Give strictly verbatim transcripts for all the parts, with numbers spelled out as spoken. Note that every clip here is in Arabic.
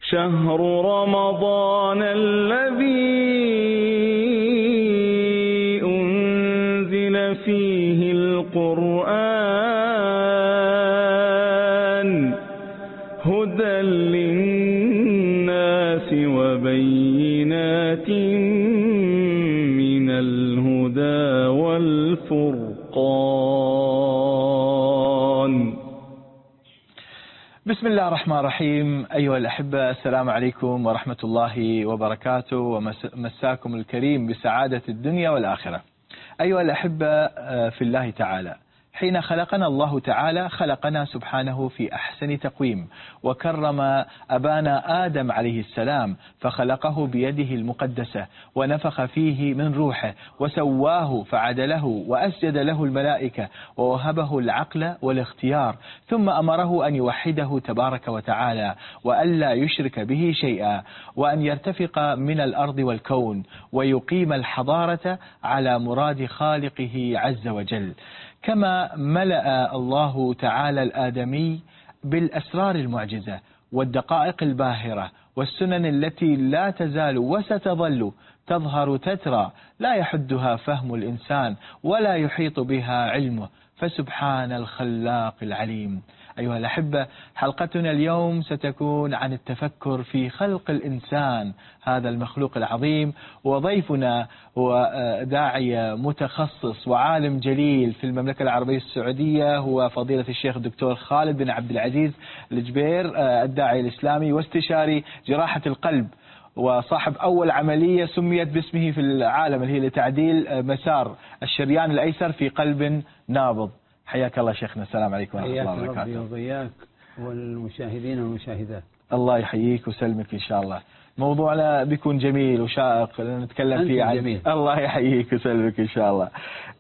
شهر رمضان الذي أنزل فيه القرآن هدى للناس وبينات من الهدى والفرقان. بسم الله الرحمن الرحيم. أيها الأحبة، السلام عليكم ورحمة الله وبركاته، ومساكم الكريم بسعادة الدنيا والآخرة. أيها الأحبة في الله تعالى، حين خلقنا الله تعالى خلقنا سبحانه في أحسن تقويم، وكرم أبانا آدم عليه السلام فخلقه بيده المقدسة ونفخ فيه من روحه وسواه فعدله وأسجد له الملائكة ووهبه العقل والاختيار، ثم أمره أن يوحده تبارك وتعالى وألا يشرك به شيئا، وأن يرتفق من الأرض والكون ويقيم الحضارة على مراد خالقه عز وجل. كما ملأ الله تعالى الآدمي بالأسرار المعجزة والدقائق الباهرة والسنن التي لا تزال وستظل تظهر تترى لا يحدها فهم الإنسان ولا يحيط بها علمه، فسبحان الخلاق العليم. أيها الأحبة، حلقتنا اليوم ستكون عن التفكر في خلق الإنسان، هذا المخلوق العظيم، وضيفنا هو داعية متخصص وعالم جليل في المملكة العربية السعودية، هو فضيلة الشيخ الدكتور خالد بن عبد العزيز الجبير، الداعية الإسلامي واستشاري جراحة القلب، وصاحب أول عملية سميت باسمه في العالم اللي هي لتعديل مسار الشريان الأيسر في قلب نابض. حياك الله شيخنا، السلام عليكم ورحمة الله وبركاته. حياك ربي وبياك والمشاهدين والمشاهدات. الله يحييك وسلمك إن شاء الله. موضوعنا بيكون جميل وشائق نتكلم فيه عن جميل. الله يحييك وسلمك إن شاء الله.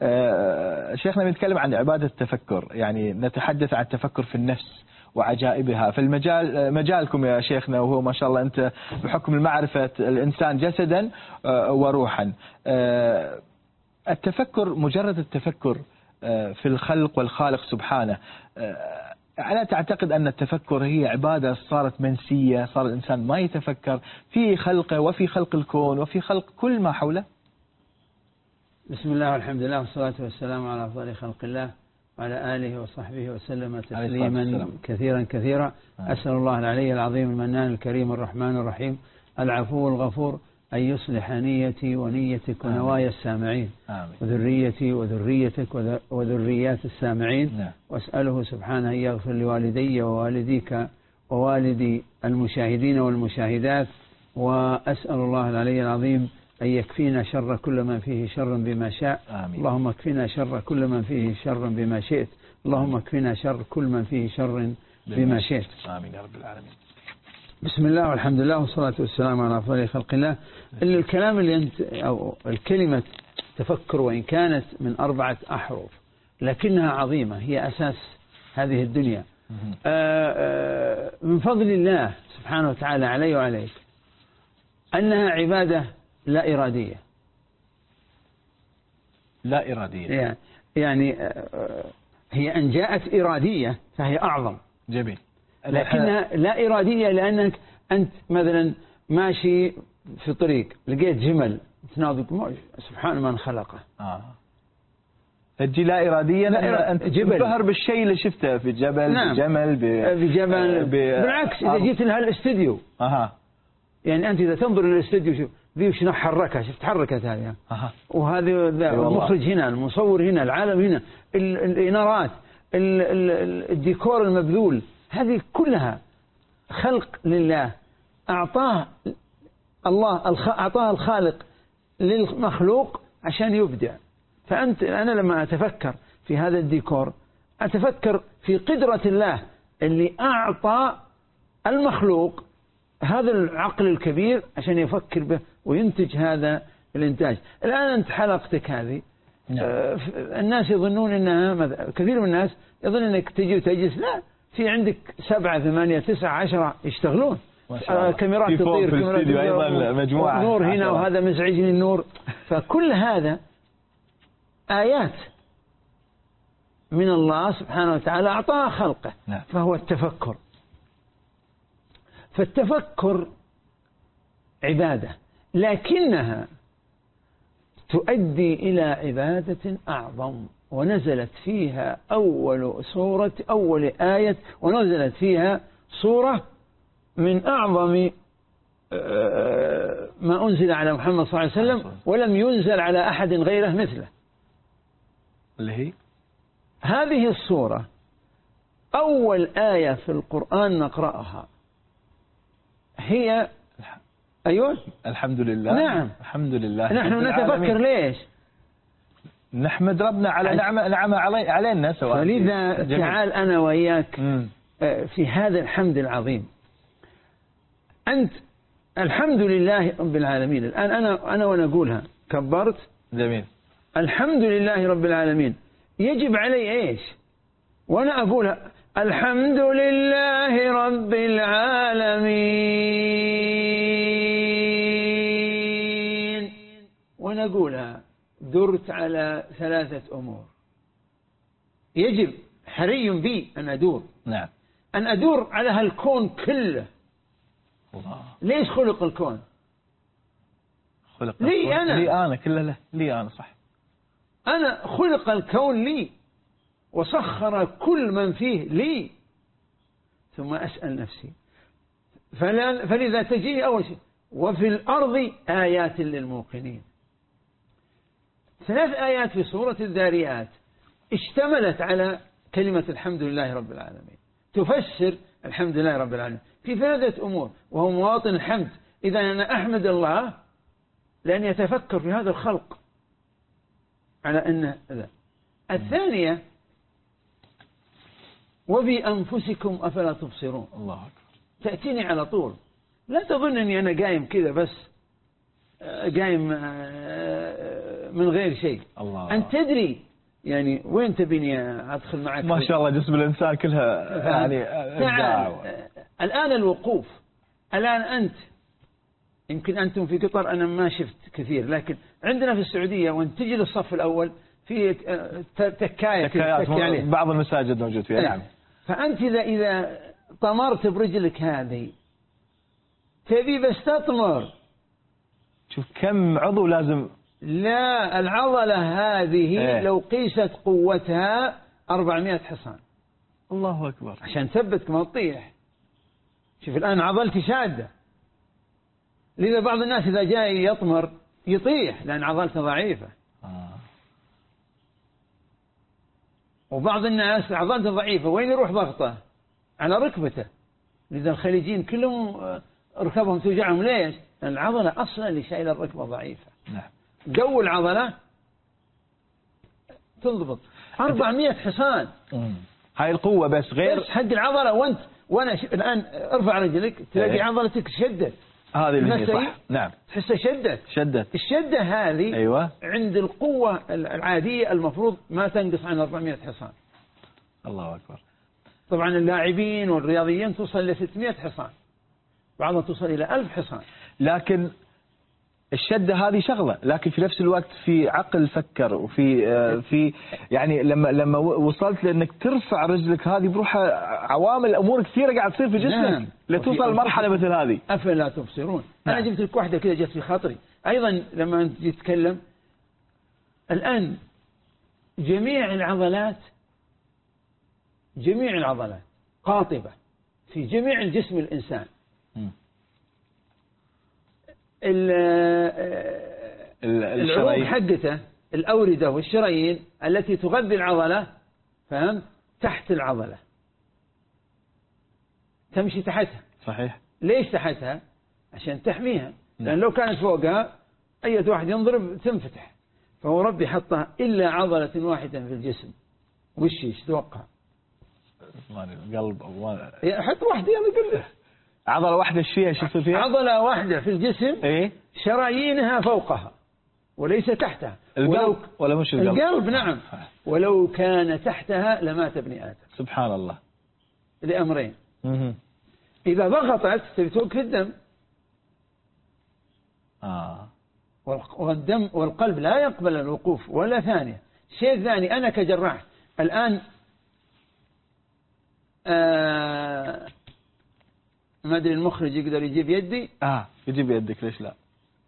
آه شيخنا بنتكلم عن عبادة التفكر، يعني نتحدث عن التفكر في النفس وعجائبها. فالمجال مجالكم يا شيخنا، وهو ما شاء الله أنت بحكم المعرفة الإنسان جسدا وروحا. آه التفكر، مجرد التفكر في الخلق والخالق سبحانه، ألا تعتقد أن التفكر هي عبادة صارت منسية، صار الإنسان ما يتفكر في خلقه وفي خلق الكون وفي خلق كل ما حوله؟ بسم الله والحمد لله والصلاة والسلام على أفضل خلق الله وعلى آله وصحبه وسلم تسليما كثيرا كثيرا. أسأل الله العلي العظيم المنان الكريم الرحمن الرحيم العفو الغفور أن يصلح نيتي ونيتك ونوايا السامعين، آمين. وذريتي وذريتك وذريات السامعين، نعم. وأسأله سبحانه أن يغفر لوالدي ووالديك ووالدي المشاهدين والمشاهدات، وأسأل الله العلي العظيم أن يكفينا شر كل من فيه شر بما شاء، آمين. اللهم اكفنا شر كل من فيه شر بما شئت، اللهم اكفنا شر كل من فيه شر بما شئت، آمين يا رب العالمين. بسم الله والحمد لله والصلاة والسلام على أفضل خلق الله. الكلام اللي أنت أو الكلمة تفكر، وإن كانت من أربعة أحرف لكنها عظيمة، هي أساس هذه الدنيا. آآ آآ من فضل الله سبحانه وتعالى علي وعليك أنها عبادة لا إرادية. لا إرادية يعني هي أن جاءت إرادية فهي أعظم. جميل. لكنها لا إرادية، لأنك أنت مثلا ماشي في طريق لقيت جمل تناظر سبحان من خلقه. آه. تجي لا إرادية، لا أنت تنبهر بالشيء اللي شفته في جبل، نعم. بجمل بجمل ب... بالعكس إذا جيت لها الاستديو، أها. يعني أنت إذا تنظر للاستديو شوف ذي شنو حركها، شفت حركت هذه، أها. وهذا المخرج هنا، المصور هنا، العالم هنا، الإنارات، الديكور المبذول، هذه كلها خلق لله أعطاه الله، أعطاه الخالق للمخلوق عشان يبدع. فأنت أنا لما أتفكر في هذا الديكور أتفكر في قدرة الله اللي أعطى المخلوق هذا العقل الكبير عشان يفكر به وينتج هذا الإنتاج. الآن أنت حلقتك هذه، الناس يظنون أنها، كثير من الناس يظن أنك تجي وتجلس، لا، في عندك سبعة ثمانية تسعة عشرة يشتغلون، كاميرات تطير، كاميرات أيضا مجموعة نور هنا عشرة. وهذا مزعجني النور. فكل هذا آيات من الله سبحانه وتعالى أعطاها خلقه، فهو التفكر. فالتفكر عبادة، لكنها تؤدي إلى عبادة أعظم، ونزلت فيها أول سورة أول آية ونزلت فيها سورة من أعظم ما أنزل على محمد صلى الله عليه وسلم، ولم ينزل على أحد غيره مثله، اللي هي هذه السورة أول آية في القرآن نقرأها هي أيوة الحمد لله. نعم الحمد لله. نحن نتفكر ليش نحمد ربنا على نعمة نعمة علينا سواء. فلذا تعال أنا وإياك في هذا الحمد العظيم. أنت الحمد لله رب العالمين. الآن أنا أنا وأنا أقولها كبرت جميل الحمد لله رب العالمين، يجب علي إيش وأنا أقولها الحمد لله رب العالمين وأنا أقولها درت على ثلاثة أمور يجب حري بي أن أدور. نعم. أن أدور على هالكون كله. الله. ليش خلق الكون؟ خلق لي الكون. أنا لي أنا كله له لي أنا صح. أنا خلق الكون لي وسخر كل من فيه لي، ثم أسأل نفسي فلذا تجيني أول شيء وفي الأرض آيات للموقنين. ثلاث آيات في سورة الذاريات اشتملت على كلمة الحمد لله رب العالمين، تفسر الحمد لله رب العالمين في ثلاثة أمور، وهو مواطن الحمد. إذا أنا أحمد الله لأن يتفكر في هذا الخلق على أن ذا. الثانية وفي أنفسكم أفلا تبصرون. الله أكبر. تأتيني على طول، لا تظن أني أنا قايم كذا بس قايم من غير شيء. الله. أنت تدري يعني وين تبيني أدخل معك؟ ما شاء الله جسم الإنسان كلها يعني تعال. الآن الوقوف، الآن أنت يمكن أنتم في قطر أنا ما شفت كثير، لكن عندنا في السعودية وأنت تجي للصف الأول في تكاية تكايات بعض المساجد موجود فيها. نعم. فأنت إذا إذا طمرت برجلك هذه تبي بس تطمر، شوف كم عضو لازم. لا العضلة هذه ايه؟ لو قيست قوتها أربعمائة حصان. الله أكبر. عشان ثبتك ما تطيح. شوف الآن عضلتي شادة، لذا بعض الناس إذا جاء يطمر يطيح لأن عضلته ضعيفة. آه. وبعض الناس عضلته ضعيفة وين يروح ضغطه؟ على ركبته. لذا الخليجيين كلهم ركبهم توجعهم. ليش؟ لأن العضلة أصلا اللي شايلة الركبة ضعيفة. نعم. قوي العضلة تنضبط. أربعمائة حصان. مم. هاي القوة بس غير بس حق العضلة. وانت وانا ش... الآن ارفع رجلك تلاقي ايه؟ عضلتك شدت. هذه اللي صح. نعم. تحسها شدت. شدت. الشدة هذه أيوة. عند القوة العادية المفروض ما تنقص عن أربعمائة حصان. الله أكبر. طبعا اللاعبين والرياضيين توصل إلى ستمائة حصان، بعضهم توصل إلى ألف حصان. لكن الشدة هذه شغلة، لكن في نفس الوقت في عقل فكر وفي في يعني لما لما وصلت لأنك ترفع رجلك هذه بروح عوامل أمور كثيرة قاعد تصير في جسمك. نعم. لتوصل لمرحلة مثل هذه. أفلا تبصرون. نعم. أنا جبت لك واحدة كذا جت في خاطري أيضا لما أنت تتكلم. الآن جميع العضلات جميع العضلات قاطبة في جميع الجسم الإنسان. م. العروق حقته الأوردة والشرايين التي تغذي العضلة فهم تحت العضلة تمشي تحتها. صحيح. ليش تحتها؟ عشان تحميها. لأن لو كانت فوقها أي واحد ينضرب تنفتح. فهو ربي حطها إلا عضلة واحدة في الجسم. وش ايش توقع؟ القلب أو حط واحدة يلا قل له. عضلة واحدة ايش فيها؟ شو فيها؟ عضلة واحدة في الجسم. ايه؟ شرايينها فوقها وليس تحتها. القلب ولا مش القلب؟ القلب نعم. ولو كان تحتها لمات ابن آدم. سبحان الله. لأمرين. مه. إذا ضغطت تبي توقف الدم. آه. والدم والقلب لا يقبل الوقوف ولا ثانية. شيء ثاني أنا كجراح الآن آه ما أدري المخرج يقدر يجيب يدي. آه يجيب يدك ليش لا.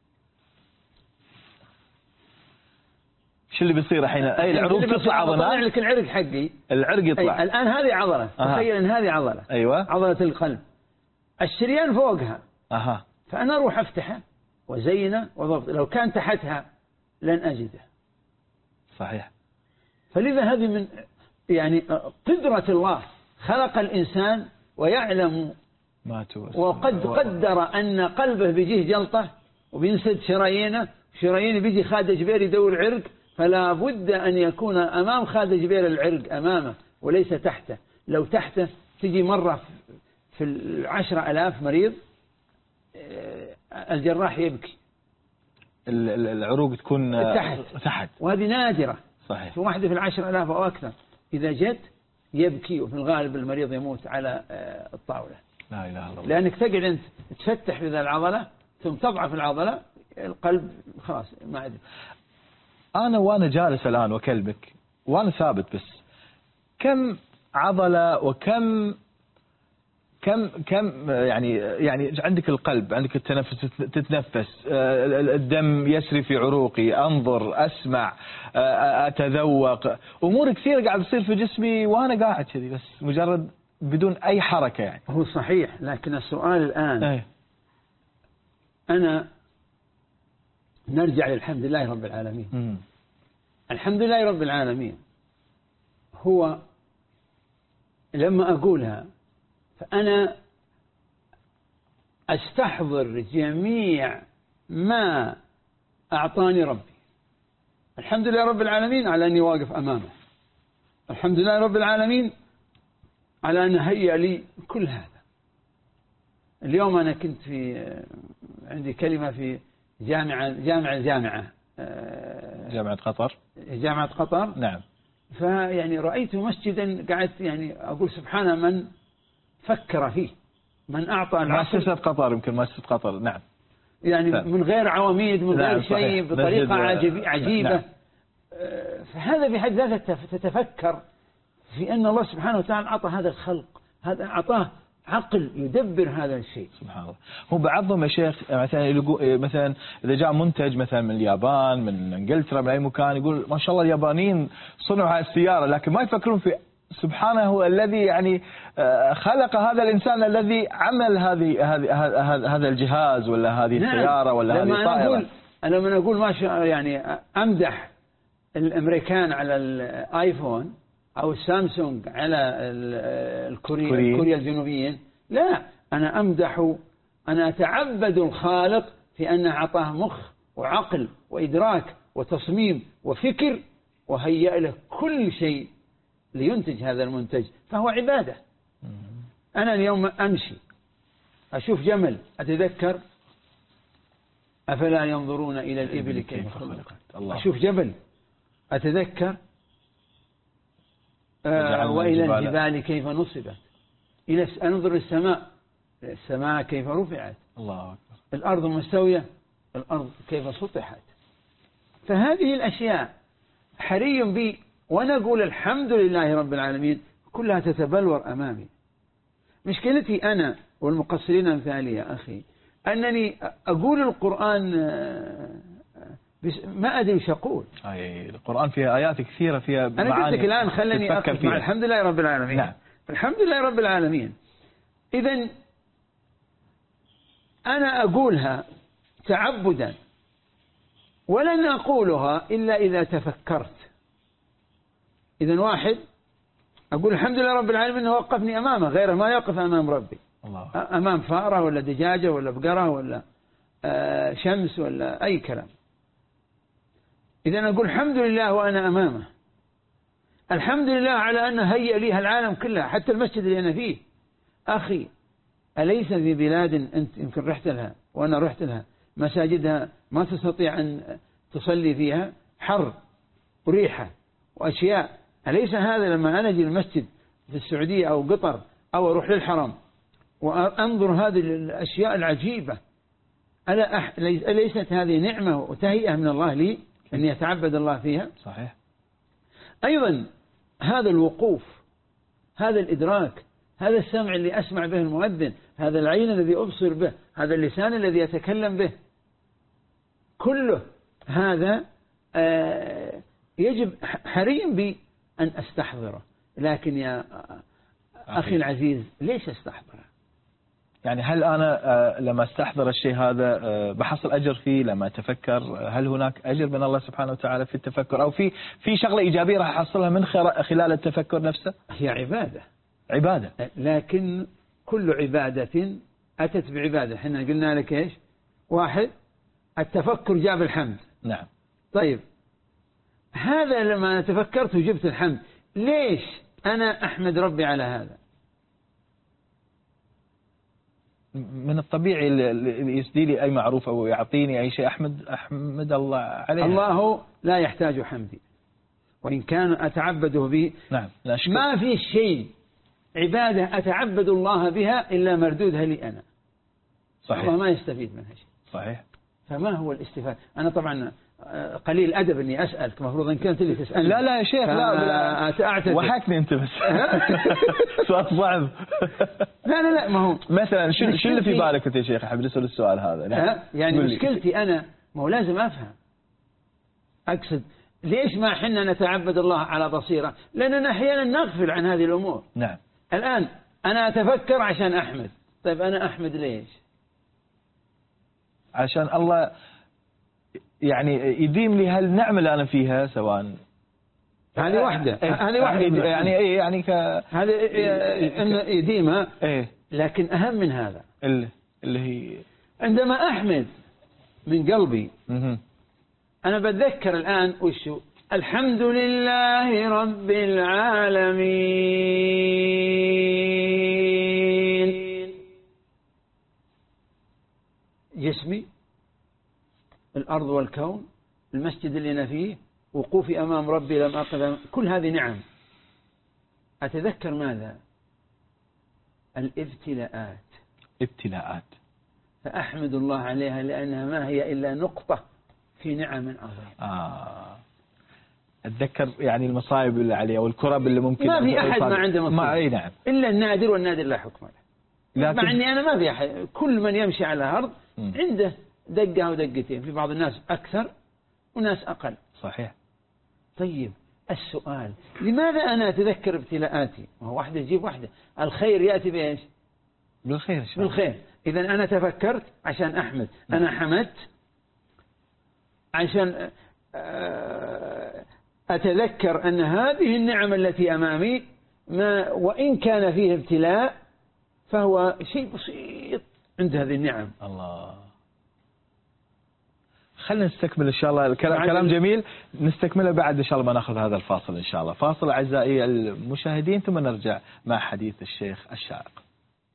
شو اللي بيصير الحين؟ أي العروق تطلع عضلات. طلع لك العرق حقي. العرق يطلع. الآن هذه عضلة. آه. تخيل أن هذه عضلة. أيوة. عضلة القلب. الشريان فوقها. أها. فأنا أروح أفتحه وزينه وضبط. لو كان تحتها لن أجده. صحيح. فلذا هذه من يعني قدرة الله، خلق الإنسان ويعلم ما توسع. وقد قدر أن قلبه بيجيه جلطة وبينسد شرايينه، شرايينه بيجي خالد جبير يدور عرق، فلا بد أن يكون أمام خالد جبير العرق أمامه وليس تحته. لو تحته تجي مرة في العشرة ألاف مريض الجراح يبكي. العروق تكون تحت تحت وهذه نادرة. صحيح. في واحدة في العشر ألاف أو أكثر إذا جت يبكي، وفي الغالب المريض يموت على الطاولة. لا إله إلا الله. لأنك تقعد أنت تفتح في ذا العضلة ثم تضعف العضلة، القلب خلاص ما عاد. أنا وأنا جالس الآن وكلمك وأنا ثابت، بس كم عضلة وكم كم كم يعني يعني عندك القلب، عندك التنفس، تتنفس، الدم يسري في عروقي، أنظر، أسمع، أتذوق، أمور كثيرة قاعد تصير في جسمي وأنا قاعد كذي بس مجرد بدون أي حركة يعني. هو صحيح، لكن السؤال الآن أي. أنا نرجع للحمد لله رب العالمين. م. الحمد لله رب العالمين هو لما أقولها فأنا أستحضر جميع ما أعطاني ربي. الحمد لله رب العالمين على أني واقف أمامه. الحمد لله رب العالمين على أن هيأ لي كل هذا. اليوم أنا كنت في عندي كلمة في جامعة جامعة جامعة جامعة قطر جامعة قطر. نعم. فيعني رأيت مسجدا قعدت يعني أقول سبحان من فكر فيه، من أعطى العقل. مؤسسة قطر، يمكن مؤسسة قطر. نعم. يعني ف... من غير عواميد، من غير نعم شيء، بطريقة عجيب عجيبة. نعم. فهذا بحد ذاته تتفكر في أن الله سبحانه وتعالى أعطى هذا الخلق، هذا أعطاه عقل يدبر هذا الشيء. سبحان الله. هو بعضهم يا شيخ مثلا مثلا إذا جاء منتج مثلا من اليابان، من انجلترا، من أي مكان، يقول ما شاء الله اليابانيين صنعوا هذه السيارة، لكن ما يفكرون في سبحانه هو الذي يعني خلق هذا الإنسان الذي عمل هذه هذه هذا الجهاز ولا هذه السيارة ولا هذه الطائرة. أنا من أقول ما شاء يعني أمدح الأمريكان على الآيفون أو السامسونج على الكوريا الكوريا الجنوبيين، لا، أنا أمدح، أنا أتعبد الخالق في أن أعطاه مخ وعقل وإدراك وتصميم وفكر وهيأ له كل شيء لينتج هذا المنتج، فهو عبادة. أنا اليوم أمشي أشوف جمل أتذكر أفلا ينظرون إلى الإبل كيف خلقت. أشوف جبل أتذكر آه وإلى الجبال كيف نصبت، إلى أنظر السماء السماء كيف رفعت. الله أكبر. الأرض مستوية، الأرض كيف سطحت. فهذه الأشياء حري بي وأنا أقول الحمد لله رب العالمين كلها تتبلور أمامي. مشكلتي أنا والمقصرين أمثالي يا أخي أنني أقول القرآن ما أدري وش أقول. أي القرآن فيها آيات كثيرة فيها معاني. أنا قلت لك الآن خلني أقف مع الحمد لله رب العالمين. نعم. الحمد لله رب العالمين. إذن أنا أقولها تعبدا ولن أقولها إلا إذا تفكرت. إذن واحد أقول الحمد لله رب العالمين أنه وقفني أمامه، غيره ما يقف أمام ربي. الله. أمام فأرة ولا دجاجة ولا بقرة ولا شمس ولا أي كلام. إذن أقول الحمد لله وأنا أمامه. الحمد لله على أن هيأ لي العالم كلها، حتى المسجد اللي أنا فيه. أخي أليس في بلاد أنت يمكن رحت لها وأنا رحت لها مساجدها ما تستطيع أن تصلي فيها، حر وريحة وأشياء. أليس هذا لما أنا أجي المسجد في السعودية أو قطر أو أروح للحرم وأنظر هذه الأشياء العجيبة، ألا أليست هذه نعمة وتهيئة من الله لي أن يتعبد الله فيها؟ صحيح. أيضا هذا الوقوف، هذا الإدراك، هذا السمع اللي أسمع به المؤذن، هذا العين الذي أبصر به، هذا اللسان الذي يتكلم به، كله هذا يجب حري بي أن أستحضره. لكن يا أخي العزيز ليش أستحضره؟ يعني هل أنا لما استحضر الشيء هذا بحصل أجر فيه لما أتفكر؟ هل هناك أجر من الله سبحانه وتعالى في التفكر، أو في في شغلة إيجابية راح أحصلها من خلال التفكر نفسه؟ هي عبادة عبادة، لكن كل عبادة أتت بعبادة. احنا قلنا لك إيش؟ واحد، التفكر جاب الحمد. نعم. طيب هذا لما تفكرت وجبت الحمد، ليش أنا أحمد ربي على هذا؟ من الطبيعي اللي يسدي لي أي معروف أو يعطيني أي شيء أحمد أحمد الله عليه. الله لا يحتاج حمدي وإن كان أتعبده به. نعم. لا شكر. ما في شيء عبادة أتعبد الله بها إلا مردودها لي أنا. صحيح. الله ما يستفيد منها شيء. صحيح. فما هو الاستفادة؟ أنا طبعا قليل أدب إني أسألك، مفروض أن كنت اللي تسألني. لا لا يا شيخ، لا أعتذر. وحكني أنت بس. سؤال صعب. لا لا لا، ما هو مثلا شو شو اللي في بالك أنت يا شيخ؟ أحب أسأل السؤال هذا. نعم. يعني مشكلتي أنا ما هو لازم أفهم. أقصد ليش ما حنا نتعبد الله على بصيرة؟ لأننا أحيانا نغفل عن هذه الأمور. نعم. الآن أنا أتفكر عشان أحمد. طيب أنا أحمد ليش؟ عشان الله يعني يديم لي هالنعمة اللي أنا فيها، سواء هذه واحدة هذه واحدة يعني إيه يعني ك هذا إن يديمها. إيه. لكن أهم من هذا اللي اللي هي عندما أحمد من قلبي. مه. أنا بتذكر الآن وشو الحمد لله رب العالمين. جسمي، الأرض والكون، المسجد اللي أنا فيه، وقوفي أمام ربي لم أقدم، كل هذه نعم. أتذكر ماذا؟ الابتلاءات. ابتلاءات. فأحمد الله عليها لأنها ما هي إلا نقطة في نعم عظيمة. آه. أتذكر يعني المصايب اللي عليه والكرب اللي ممكن ما في أحد ما عنده مصيبة. ما أي نعم. إلا النادر، والنادر لا حكم له. لكن... مع أني أنا ما في أحد، كل من يمشي على الأرض عنده دقة ودقتين، في بعض الناس أكثر وناس أقل. صحيح. طيب السؤال لماذا أنا أتذكر ابتلاءاتي؟ وهو واحدة تجيب واحدة. الخير يأتي بإيش؟ بالخير. بالخير. إذا أنا تفكرت عشان أحمد. أنا حمدت عشان أتذكر أن هذه النعم التي أمامي ما وإن كان فيه ابتلاء فهو شيء بسيط عند هذه النعم. الله. خلينا نستكمل إن شاء الله الكلام. كلام جميل نستكمله بعد إن شاء الله ما نأخذ هذا الفاصل إن شاء الله. فاصل أعزائي المشاهدين ثم نرجع مع حديث الشيخ الشارق.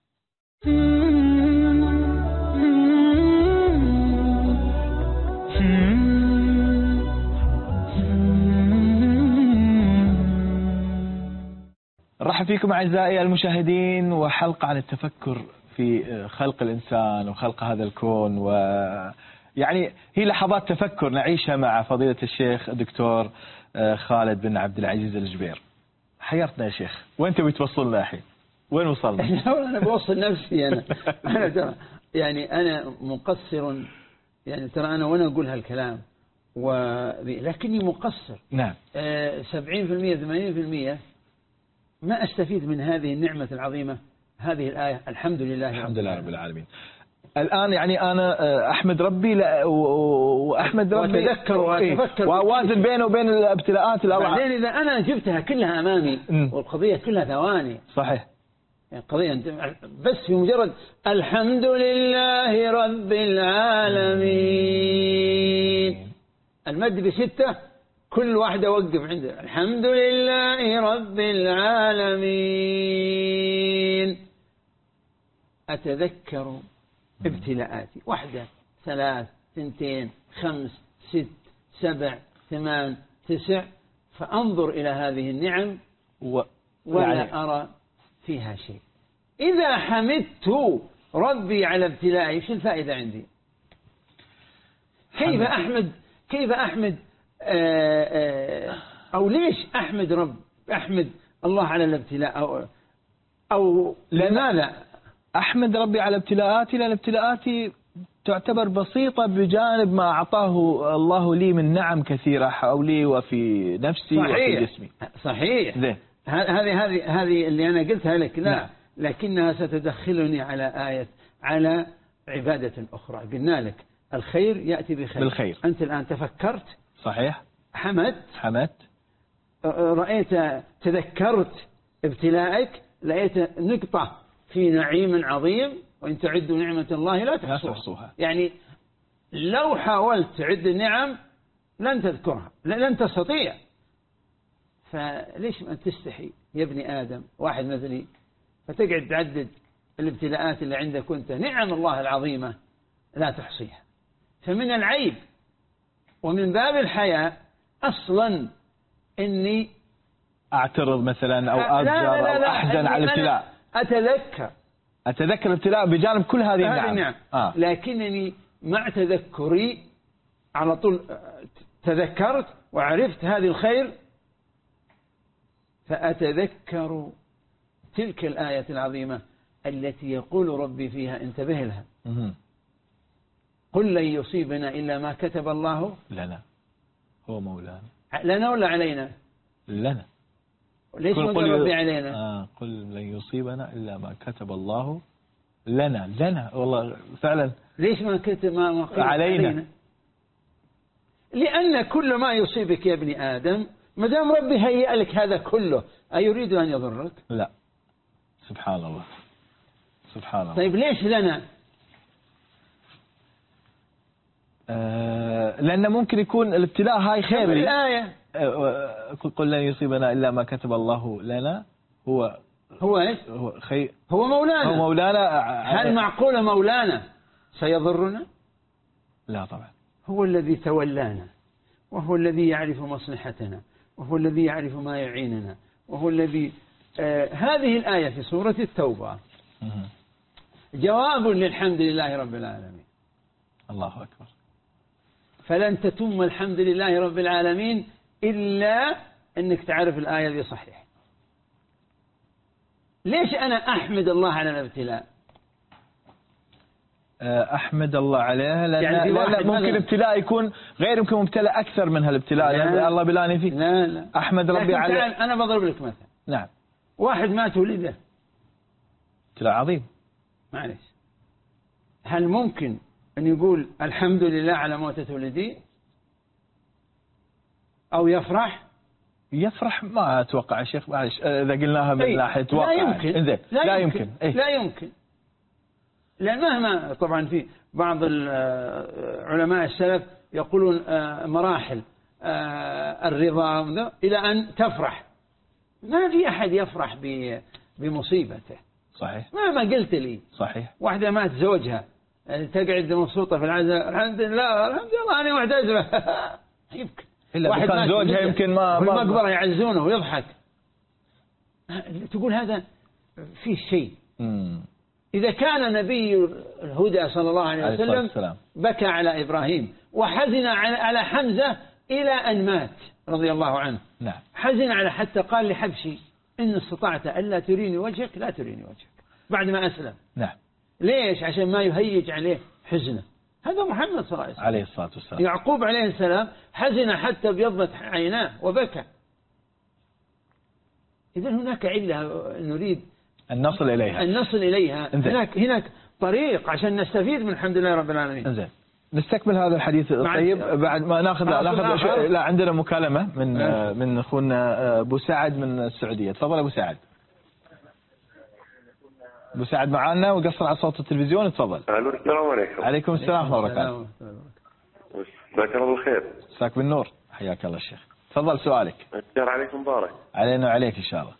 رحب فيكم أعزائي المشاهدين وحلقة عن التفكر في خلق الإنسان وخلق هذا الكون، ويعني هي لحظات تفكر نعيشها مع فضيلة الشيخ الدكتور خالد بن عبد العزيز الجبير. حيرتنا يا شيخ، وين تبي توصلنا الحين؟ وين وصلنا؟ أنا بوصل نفسي أنا. أنا ترى يعني أنا مقصر، يعني ترى أنا وأنا أقول هالكلام ولكني مقصر. نعم. سبعين في المئة ثمانين في المئة ما أستفيد من هذه النعمة العظيمة، هذه الآية الحمد لله الحمد لله رب العالمين. الآن يعني أنا أحمد ربي لا وأحمد ربي وأتذكر وأتفكر وأوازن بينه وبين الابتلاءات الأربعة. بعدين إذا أنا جبتها كلها أمامي م. والقضية كلها ثواني. صحيح. يعني قضية بس في مجرد الحمد لله رب العالمين، المد بستة، كل واحدة وقف عنده الحمد لله رب العالمين. أتذكر ابتلاءاتي، واحدة ثلاث ثنتين خمس ست سبع ثمان تسع، فأنظر إلى هذه النعم و... ولا يعني... أرى فيها شيء. إذا حمدت ربي على ابتلائي شو الفائدة عندي؟ كيف أحمد كيف أحمد آآ آآ أو ليش أحمد رب أحمد الله على الابتلاء؟ أو أو لماذا أحمد ربي على ابتلاءاتي، لأن ابتلاءاتي تعتبر بسيطة بجانب ما أعطاه الله لي من نعم كثيرة حولي وفي نفسي صحيح. وفي جسمي. صحيح. زين. هذه هذه هذه اللي أنا قلتها لك. لا نعم. لكنها ستدخلني على آية على عبادة أخرى. قلنا لك الخير يأتي بخير. بالخير. أنت الآن تفكرت. صحيح. حمدت. حمدت. رأيت تذكرت ابتلاءك، لقيت نقطة في نعيم عظيم، وإن تعدوا نعمة الله لا تحصوها. يعني لو حاولت تعد النعم لن تذكرها، لن تستطيع. فليش ما تستحي يا ابن آدم واحد مثلي فتقعد تعدد الابتلاءات اللي عندك وانت نعم الله العظيمة لا تحصيها. فمن العيب ومن باب الحياء أصلا إني أعترض مثلا أو أجر أو أحزن على الابتلاء. أتذكر أتذكر الابتلاء بجانب كل هذه النعم. النعم. آه. لكنني مع تذكري على طول تذكرت وعرفت هذه الخير، فأتذكر تلك الآية العظيمة التي يقول ربي فيها انتبه لها. مه. قل لن يصيبنا إلا ما كتب الله لنا هو مولانا. لنا ولا علينا؟ لنا. ليش ما قال ربي علينا؟ آه قل لن يصيبنا إلا ما كتب الله لنا. لنا والله فعلا. ليش ما كتب ما, ما قال علينا. علينا؟ لأن كل ما يصيبك يا ابن آدم ما دام ربي هيئ لك هذا كله أيريد أن يضرك؟ لا. سبحان الله. سبحان الله. طيب ليش لنا؟ آه لأن ممكن يكون الابتلاء هاي خير. الآية آه قل لن يصيبنا إلا ما كتب الله لنا هو هو إيش؟ هو خير. هو مولانا. هو مولانا. هل معقولة مولانا سيضرنا؟ لا طبعا. هو الذي تولانا، وهو الذي يعرف مصلحتنا، وهو الذي يعرف ما يعيننا، وهو الذي آه هذه الآية في سورة التوبة جواب للحمد لله رب العالمين. الله أكبر. فلن تتم الحمد لله رب العالمين إلا أنك تعرف الآية دي صحيح. ليش أنا أحمد الله على الابتلاء؟ أحمد الله عليها لأن, يعني لأن ممكن ابتلاء يكون غير يمكن مبتلى أكثر من هالابتلاء. يعني الله بلاني فيه. لا لا. أحمد ربي عليه. أنا بضرب لك مثل. نعم. واحد مات ولده. ابتلاء عظيم. معلش. هل ممكن أن يقول الحمد لله على موتة ولدي أو يفرح؟ يفرح ما أتوقع يا شيخ. معلش إذا قلناها من أي. ناحية واقع. لا يمكن. لا, لا يمكن. يمكن. أي. لا يمكن. لأن مهما طبعا في بعض علماء السلف يقولون مراحل الرضا إلى أن تفرح. ما في أحد يفرح بمصيبته. صحيح. مهما قلت لي. صحيح. واحدة مات زوجها تقعد مبسوطة في العزاء الحمد لله الحمد لله أنا معتزلة. يمكن. واحد كان زوجها يمكن ما في المقبرة يعزونه ويضحك. تقول هذا في شيء. مم. إذا كان نبي الهدى صلى الله عليه وسلم بكى على إبراهيم وحزن على حمزة إلى أن مات رضي الله عنه. نعم. حزن على حتى قال لحبشي إن استطعت ألا تريني وجهك لا تريني وجهك بعد ما أسلم. نعم. ليش؟ عشان ما يهيج عليه حزنه. هذا محمد صلى الله عليه وسلم عليه الصلاة والسلام. يعقوب عليه السلام حزن حتى ابيضت عيناه وبكى. إذن هناك علة نريد أن نصل إليها. أن نصل إليها. هناك هناك طريق عشان نستفيد من الحمد لله رب العالمين. زين. نستكمل هذا الحديث الطيب بعد ما ناخذ ناخذ لا عندنا مكالمة من من أخونا أبو سعد من السعودية. تفضل أبو سعد. أبو سعد معانا وقصر على صوت التلفزيون. تفضل. السلام عليكم. عليكم السلام ورحمة الله وبركاته. مساك الله بالخير. مساك بالنور. حياك الله الشيخ. تفضل سؤالك. الشهر عليكم مبارك. علينا وعليك إن شاء الله.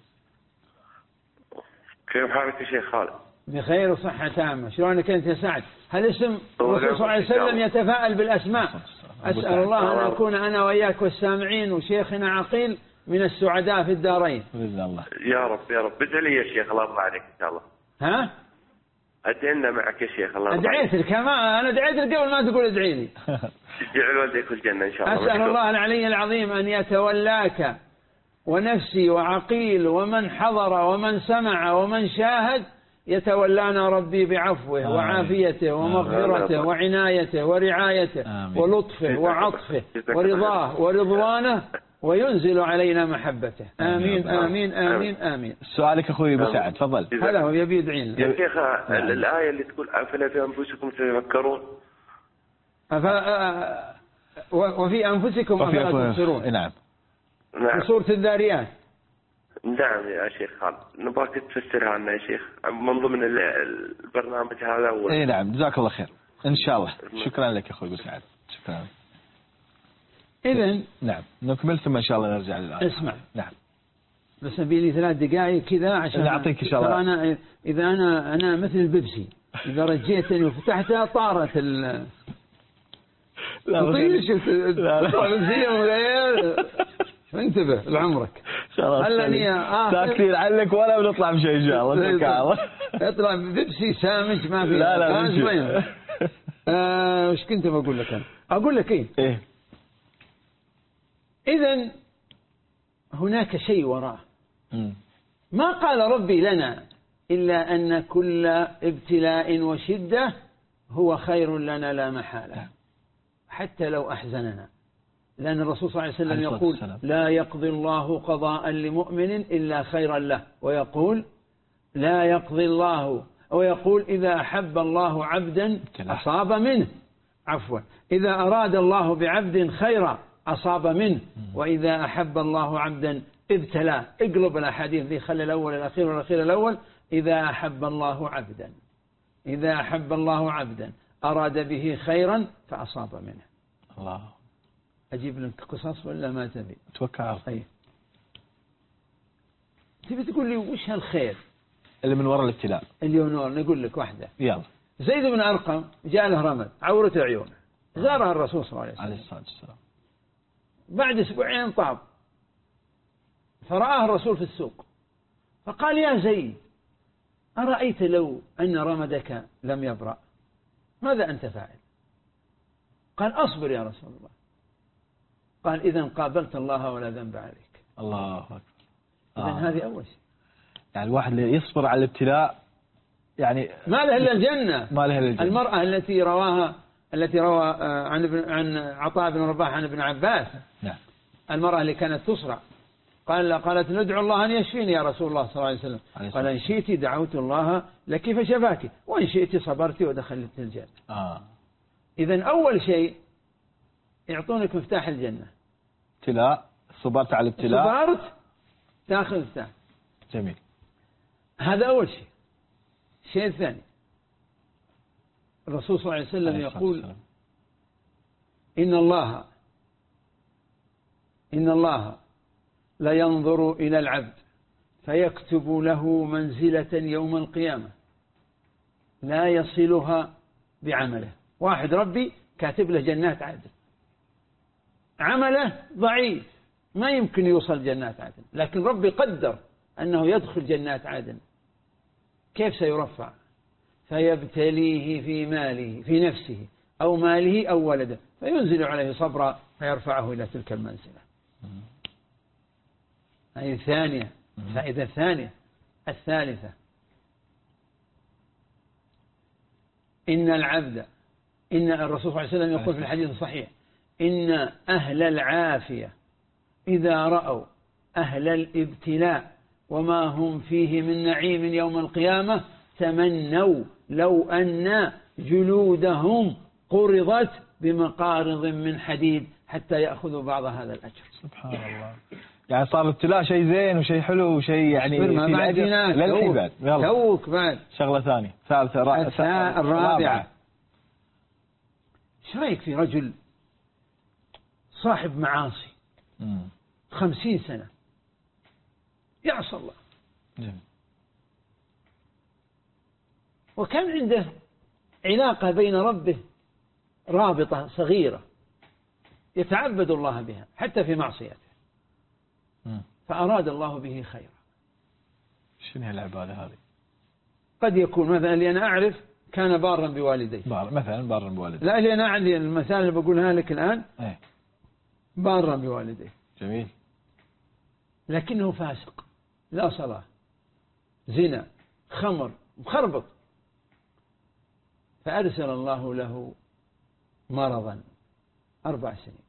كيف حالك يا شيخ خالد؟ بخير وصحة تامة. شلونك أنت يا سعد؟ هل اسم الرسول صلى الله عليه وسلم يتفاءل بالأسماء؟ أسأل الله أن أكون أنا وإياك والسامعين وشيخنا عقيل من السعداء في الدارين. بإذن الله. يا رب يا رب. ادعي لي يا شيخ الله يرضى عليك إن شاء الله. ها؟ أدعينا معك يا شيخ الله يرضى عليك. أدعيت لك ما أنا دعيت لك قبل ما تقول ادعي لي. جعل والديك الجنة إن شاء الله. أسأل الله العلي العظيم أن يتولاك ونفسي وعقيل ومن حضر ومن سمع ومن شاهد يتولانا ربي بعفوه آمين. وعافيته ومغفرته آمين. وعنايته ورعايته آمين. ولطفه وعطفه ورضاه ورضوانه وينزل علينا محبته آمين آمين آمين آمين. سؤالك أخوي أبو سعد تفضل. هذا هو يبي يدعي لنا يا شيخ. الآية اللي تقول أفلا في أنفسكم تتفكرون وفي أنفسكم أفلا تبصرون. نعم. في سورة الذاريات. نعم يا شيخ خالد نبغاك تفسرها لنا يا شيخ من ضمن البرنامج هذا أول. اي نعم جزاك الله خير إن شاء الله. شكرا لك أخوي أبو سعد. شكرا. إذن نعم نكمل ثم إن شاء الله نرجع للآية. اسمع. نعم. بس أبي لي ثلاث دقائق كذا عشان نعطيك إن شاء الله. أنا إذا أنا أنا مثل البيبسي إذا رجيتني وفتحتها طارت ال. لا شفت لا انتبه لعمرك. خلني ساكتين عنك ولا بنطلع بشيء إن شاء الله. اطلع بيبسي سامج ما في. لا لا آه وش كنت بقول لك أنا؟ أقول لك إيه؟ إيه؟ إذن هناك شيء وراه. ما قال ربي لنا إلا أن كل ابتلاء وشدة هو خير لنا لا محالة حتى لو أحزننا. لأن الرسول صلى الله عليه وسلم يقول لا يقضي الله قضاء لمؤمن إلا خيرا له ويقول لا يقضي الله ويقول إذا أحب الله عبدا أصاب منه عفوا إذا أراد الله بعبد خيرا أصاب منه وإذا أحب الله عبدا ابتلاه. اقلب الأحاديث ذي خلي الأول الأخير والأخير الأول. إذا أحب الله عبدا إذا أحب الله عبدا أراد به خيرا فأصاب منه. الله. أجيب لك قصص ولا ما تبي؟ توكل على الله. تبي تقول لي وش هالخير اللي من وراء الابتلاء؟ اليونور نقول لك واحدة. يلا. زيد بن أرقم جاء له رمد عورة عيونه زارها الرسول صلى الله عليه وسلم عليه الصلاة والسلام. بعد أسبوعين طاب فرآه الرسول في السوق فقال يا زيد أرأيت لو أن رمدك لم يبرأ ماذا أنت فاعل؟ قال أصبر يا رسول الله. قال إذن قابلت الله ولا ذنب عليك. الله أكبر. إذن آه. هذه أول شيء. يعني الواحد اللي يصبر على الابتلاء يعني ما له إلا الجنة. ما له إلا الجنة. المرأة التي رواها التي روى عن ابن عن عطاء بن رباح عن ابن عباس. نعم. المرأة اللي كانت تصرع قال قالت ندعو الله أن يشفيني يا رسول الله صلى الله عليه وسلم. قال إن شئت دعوت الله لك فشفاك وإن شئت صبرت ودخلت الجنة. آه. إذن أول شيء يعطونك مفتاح الجنة. ابتلاء صبرت على الابتلاء صبرت تأخذ مفتاح. جميل. هذا أول شيء. الشيء الثاني الرسول صلى الله عليه وسلم يقول إن الله إن الله لا ينظر إلى العبد فيكتب له منزلة يوم القيامة لا يصلها بعمله. واحد ربي كاتب له جنات عدن عمله ضعيف ما يمكن يوصل جنات عدن لكن ربي قدر أنه يدخل جنات عدن. كيف سيرفع؟ فيبتليه في ماله في نفسه أو ماله أو ولده فينزل عليه صبرا فيرفعه إلى تلك المنزلة. هذه الثانية. فائدة الثانية. الثالثة إن العبد إن الرسول صلى الله عليه وسلم يقول في الحديث الصحيح إن أهل العافية إذا رأوا أهل الابتلاء وما هم فيه من نعيم يوم القيامة تمنوا لو أن جلودهم قرضت بمقارض من حديد حتى يأخذوا بعض هذا الأجر. سبحان الله. يعني صار الابتلاء شيء زين وشيء حلو وشيء يعني ما بعد للعباد. توك بعد. شغلة ثانية. ثالثة رابعة. الرابعة. ايش رايك في رجل صاحب معاصي مم. خمسين سنة يعصى الله جميل. وكان عنده علاقة بين ربه رابطة صغيرة يتعبد الله بها حتى في معصيته مم. فأراد الله به خيرا. شنو هي العبادة هذه؟ قد يكون مثلا اللي أنا أعرف كان بارا بوالديه بار مثلا بارا بوالديه. لا اللي أنا أعرف المثال اللي بقولها لك الآن ايه بارا بوالديه. جميل. لكنه فاسق لا صلاة، زنا، خمر، مخربط، فأرسل الله له مرضا أربع سنين.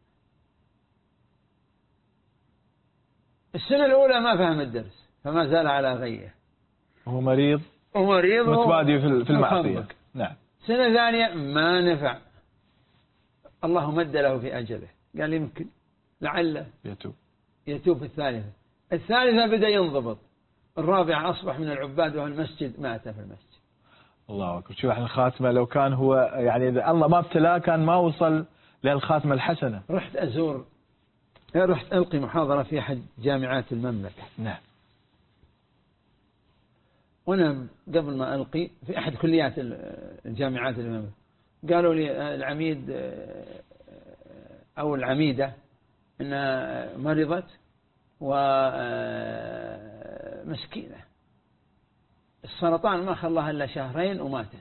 السنة الأولى ما فهم الدرس فما زال على غيه، هو مريض ومريض متبادي في المعصية. نعم. سنة ثانية ما نفع، الله مد له في أجله، قال يمكن لعله يتوب يتوب في الثالثة. الثالثة بدأ ينضبط، الرابعة أصبح من العباد وهو المسجد، مات في المسجد. الله أكبر. شوف احنا الخاتمة لو كان هو يعني إذا الله ما ابتلاه كان ما وصل للخاتمة الحسنة. رحت أزور رحت ألقي محاضرة في أحد جامعات المملكة. نعم. وأنا قبل ما ألقي في أحد كليات الجامعات المملكة قالوا لي العميد أو العميدة إنها مرضت ومسكينة، السرطان ما خلاها إلا شهرين وماتت.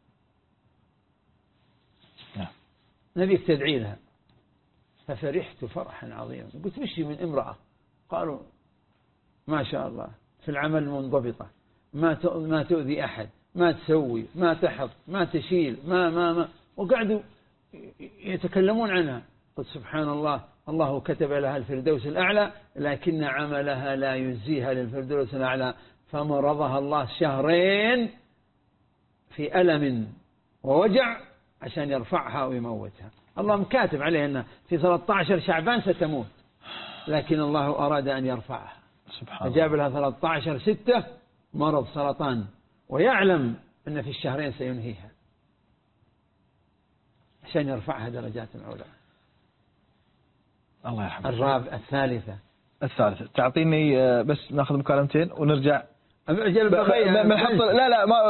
نعم. نبيك تدعي لها. ففرحت فرحا عظيما، قلت مشي من امرأة، قالوا ما شاء الله في العمل منضبطة، ما ما تؤذي أحد، ما تسوي، ما تحط، ما تشيل، ما ما ما وقعدوا يتكلمون عنها. قلت سبحان الله، الله كتب لها الفردوس الأعلى لكن عملها لا يجزيها للفردوس الأعلى، فمرضها الله شهرين في ألم ووجع عشان يرفعها ويموتها. الله مكاتب عليه أنها في ثلاثة عشر شعبان ستموت، لكن الله أراد أن يرفعها سبحان الله. فجاب لها ثلاثة عشر ستة مرض سرطان، ويعلم أن في الشهرين سينهيها عشان يرفعها درجات العلا. الله يرحمه. الرابعة الثالثة الثالثة تعطيني بس ناخذ مكالمتين ونرجع. أجل بنحط لا لا ما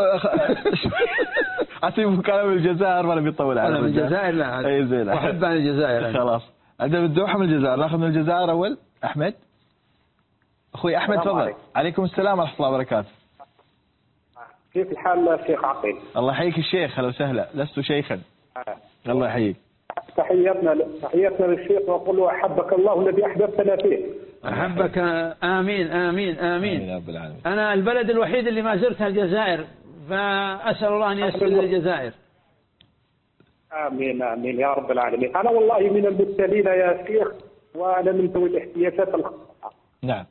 أعطي مكالمة من الجزائر ولا بيطول على من الجزائر. لا أي زين أحب عن الجزائر. خلاص عندنا بالدوحة من الجزائر، ناخذ من الجزائر أول. أحمد أخوي أحمد تفضل. عليكم. عليكم السلام ورحمة الله وبركاته. كيف الحال الشيخ عقيل؟ الله يحييك الشيخ، هلا وسهلا، لست شيخا. آه. الله يحييك. تحياتنا تحياتنا للشيخ، ونقول له أحبك الله الذي أحببتنا فيه. أحبك. آمين آمين آمين يا رب العالمين. أنا البلد الوحيد اللي ما زرتها الجزائر، فأسأل الله أن يسر للجزائر. آمين آمين يا رب العالمين. أنا والله من المبتلين يا شيخ، وأنا من ذوي الاحتياجات الخاصة. نعم.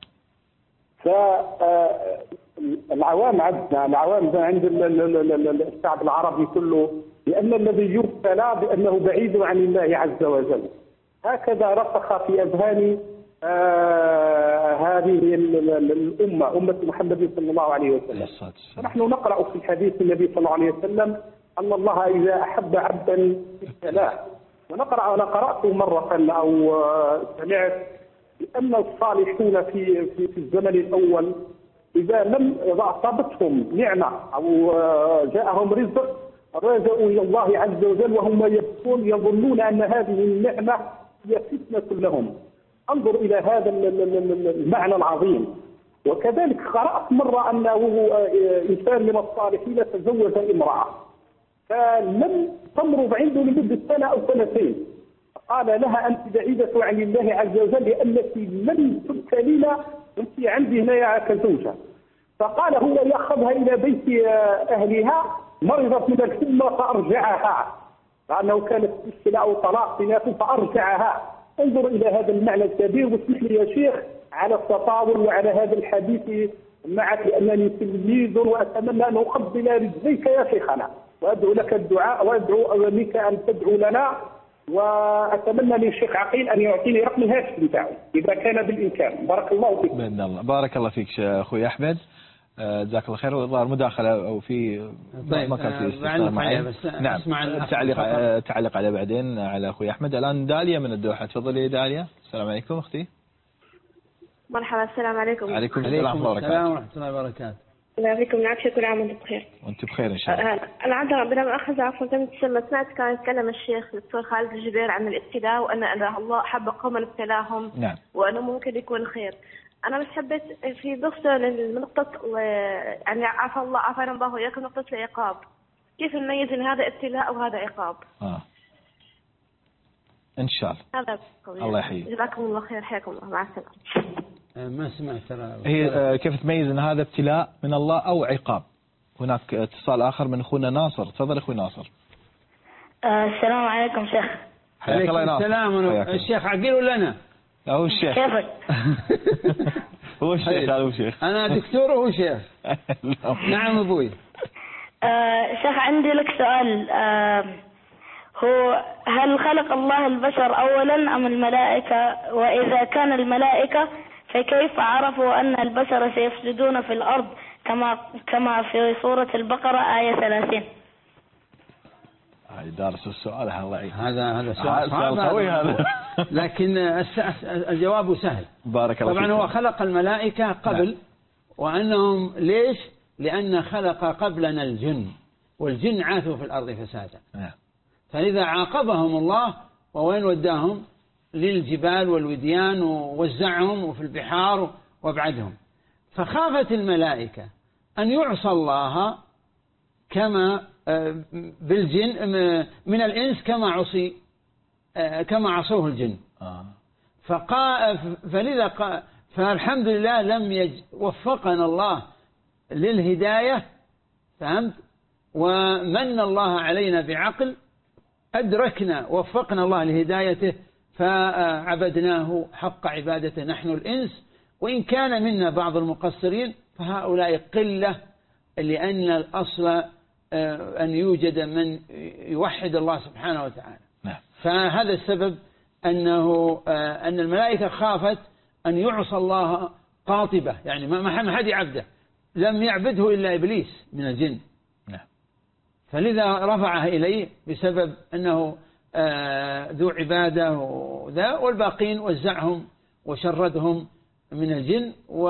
فالعوام عندنا العوام عند الشعب العربي كله، لأن الذي يبتلى بأنه بعيد عن الله عز وجل، هكذا رسخ في أذهان آه هذه الأمة، أمة محمد صلى الله عليه وسلم. ونحن نقرأ في الحديث النبي صلى الله عليه وسلم أن الله إذا أحب عبدا ابتلاه. ونقرأ أنا قرأت مرة أو سمعت بأن الصالحون في في في الزمن الأول إذا لم إذا أصابتهم نعمة أو جاءهم رزق رجعوا إلى الله عز وجل وهم يبكون، يظنون أن هذه النعمة هي فتنة لهم. انظر إلى هذا المعنى العظيم. وكذلك قرأت مرة أنه إنسان من الصالحين تزوج امرأة، فلم تمرض عنده لمدة سنة أو سنتين، قال لها أنت بعيدة عن الله عز وجل لأنك لم تبتلين أنت عندي هنا كزوجة. فقال هو يأخذها إلى بيت أهلها، مرضت من الحمى فأرجعها، لأنه كانت مشكلة أو طلاق بيناتهم فأرجعها. انظر إلى هذا المعنى الكبير. واسمح لي يا شيخ على التطاول وعلى هذا الحديث معك، لأنني تلميذ وأتمنى أن أقبل رجليك يا شيخنا، وأدعو لك الدعاء وأدعو منك أن تدعو لنا. وأتمنى للشيخ عقيل أن يعطيني رقم الهاتف بتاعه إذا كان بالإمكان. بارك الله فيك. بإذن الله. بارك الله فيك أخوي أحمد، جزاك الله خير. وظهر مداخلة أو في ما كان في استفسار معين. نعم. تعليق تعلق على بعدين على أخوي أحمد. الآن داليا من الدوحة، تفضلي داليا. السلام عليكم أختي. مرحبا. السلام عليكم. عليكم السلام ورحمة الله وبركاته. الله يعافيكم نعافية، كل عام وانتم بخير. وانتم بخير ان شاء الله. انا عندي ربنا مؤاخذة عفوا كنت سمعت كان يتكلم الشيخ الدكتور خالد الجبير عن الابتلاء، وان الله احب قوما ابتلاهم. نعم. وانه ممكن يكون خير. انا بس حبيت في ضفته لنقطة يعني عفى الله عافانا الله وياكم نقطة العقاب، كيف نميز ان هذا ابتلاء وهذا عقاب؟ اه ان شاء الله. هذا قوي. الله يحييك. جزاكم الله خير، حياكم الله، مع السلامة. ما سمعت ترى. هي كيف تميز أن هذا ابتلاء من الله أو عقاب؟ هناك اتصال آخر من أخونا ناصر. تفضل أخوي ناصر. آه السلام عليكم شيخ. حياك الله يا ناصر. السلام. الشيخ عقيل ولا أنا؟ لا هو الشيخ. كيفك؟ هو الشيخ. هذا هو الشيخ. أنا دكتور وهو شيخ. نعم أبوي. آه شيخ عندي لك سؤال. آه هو هل خلق الله البشر أولا أم الملائكة؟ وإذا كان الملائكة فكيف عرفوا أن البشر سيفسدون في الأرض كما كما في سورة البقرة آية ثلاثين؟ هاي دارس السؤال هذا هذا سؤال صعب قوي هذا. لكن الجواب سهل. بارك الله فيك. طبعا هو خلق الملائكة قبل. نعم. وأنهم ليش؟ لأن خلق قبلنا الجن، والجن عاثوا في الأرض فسادا. نعم. فلذا عاقبهم الله. ووين وداهم؟ للجبال والوديان، ووزعهم وفي البحار وابعدهم. فخافت الملائكة أن يعصى الله كما بالجن من الإنس كما عصي كما عصوه الجن. فقا فلذا قا فالحمد لله لم يج وفقنا الله للهداية. فهمت؟ ومن الله علينا بعقل أدركنا، وفقنا الله لهدايته فعبدناه حق عبادته نحن الإنس. وإن كان منا بعض المقصرين فهؤلاء قلة، لأن الأصل أن يوجد من يوحد الله سبحانه وتعالى. نعم. فهذا السبب أنه أن الملائكة خافت أن يعصى الله قاطبة، يعني ما حد يعبده، لم يعبده إلا إبليس من الجن. نعم. فلذا رفعه إليه بسبب أنه ذو عبادة وذا، والباقين وزعهم وشردهم من الجن، و